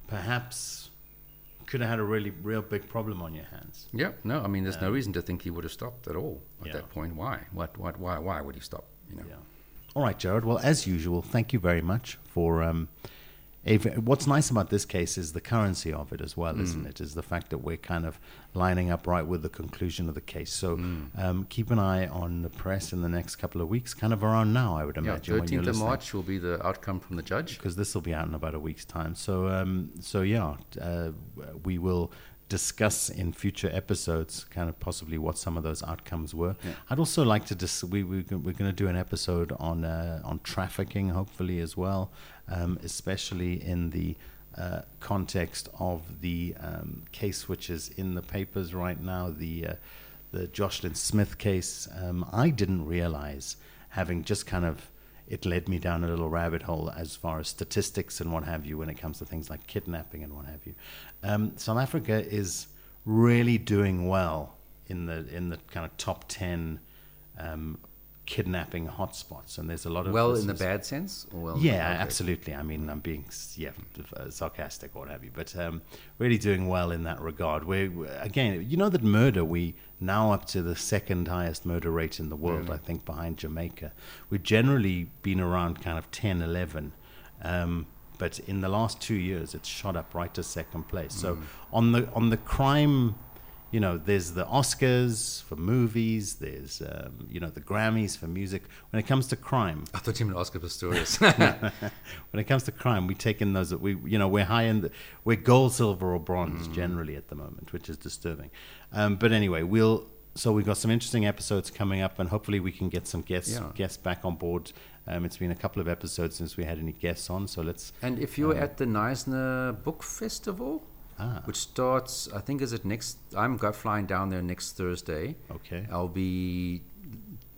perhaps could have had a really real big problem on your hands. Yeah, no, I mean, there's Um, no reason to think he would have stopped at all at Yeah. that point. Why? What? What? Why? Why would he stop? You know. Yeah. All right, Gerard. Well, as usual, thank you very much for. Um, a, what's nice about this case is the currency of it as well, Mm. isn't it? Is the fact that we're kind of lining up right with the conclusion of the case. So Mm. um, keep an eye on the press in the next couple of weeks, kind of around now, I would Yeah, imagine. when you're thirteenth of listening. March will be the outcome from the judge. Because this will be out in about a week's time. So, um, so yeah, uh, we will discuss in future episodes kind of possibly what some of those outcomes were. Yeah. I'd also like to dis- we, we we're going to do an episode on uh, on trafficking, hopefully as well, um, especially in the uh, context of the um, case which is in the papers right now, the uh, the Jocelyn Smith case. Um, I didn't realize, having just kind of it led me down a little rabbit hole as far as statistics and what have you when it comes to things like kidnapping and what have you. Um, South Africa is really doing well in the in the kind of top ten um, kidnapping hotspots, and there's a lot of Well, this in the is- bad sense? Or well, yeah, okay. absolutely. I mean, I'm being yeah sarcastic or what have you, but um, really doing well in that regard. We're again, you know, that murder we now up to the second highest murder rate in the world, Really? I think, behind Jamaica. We've generally been around kind of ten, eleven. Um, but in the last two years, it's shot up right to second place. So Mm. on the on the crime, you know, there's the Oscars for movies, there's um, you know the Grammys for music. When it comes to crime, I thought you meant Oscar Pistorius. when it comes to crime, we take in those that we, you know, we're high in, the, we're gold, silver, or bronze Mm. generally at the moment, which is disturbing. Um, but anyway, we'll. So we've got some interesting episodes coming up, and hopefully we can get some guests Yeah. guests back on board. Um, it's been a couple of episodes since we had any guests on, so let's. And if you're Um, at the Neisner Book Festival, Ah. which starts, I think, is it next? I'm go- flying down there next Thursday. Okay. I'll be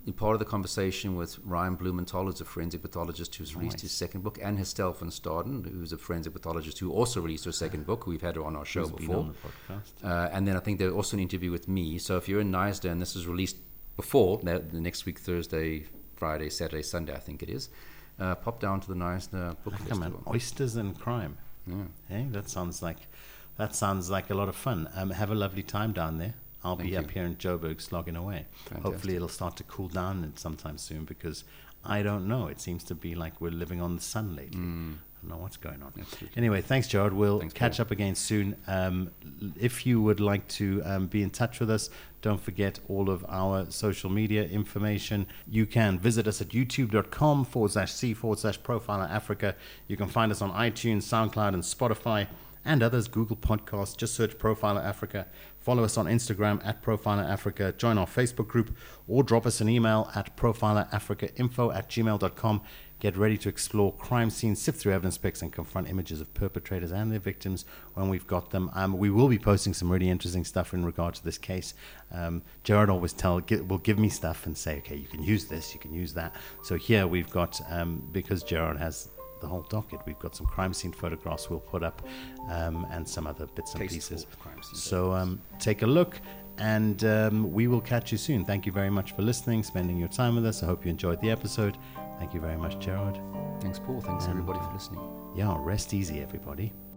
in part of the conversation with Ryan Blumenthal, who's a forensic pathologist who's released Nice. his second book, and Estelle van Staden, who's a forensic pathologist who also released her second book. We've had her on our show Who's been before. on the podcast. Uh, and then I think there's also an interview with me. So if you're in Neisner and this is released before, the the next week, Thursday, Friday, Saturday, Sunday, I think it is, uh, pop down to the Neisner Book Come on, Festival. oysters and crime. Yeah. Hey, that sounds like that sounds like a lot of fun. Um, have a lovely time down there. I'll Thank be you. up here in Joburg slogging away. Fantastic. Hopefully it'll start to cool down sometime soon because I don't know. It seems to be like we're living on the sun lately. Mm. I don't know what's going on. Absolutely. Anyway, thanks, Gerard. We'll Thanks, catch Paul. up again soon. Um, l- if you would like to um, be in touch with us, don't forget all of our social media information. You can visit us at youtube.com forward slash C forward slash Profiler Africa. You can find us on iTunes, SoundCloud, and Spotify, and others, Google Podcasts. Just search Profiler Africa. Follow us on Instagram at Profiler Africa. Join our Facebook group or drop us an email at profilerafricainfo at gmail dot com. Get ready to explore crime scenes, sift through evidence picks, and confront images of perpetrators and their victims when we've got them. Um, we will be posting some really interesting stuff in regard to this case. Um, Gerard always tell, gi- will give me stuff and say, okay, you can use this, you can use that. So here we've got, um, because Gerard has the whole docket, we've got some crime scene photographs we'll put up um, and some other bits and Cases pieces. full of crime scene So um, take a look. And um, we will catch you soon. Thank you very much for listening, spending your time with us. I hope you enjoyed the episode. Thank you very much, Gerard. Thanks, Paul. Thanks, And- everybody, for listening. Yeah, rest easy, everybody.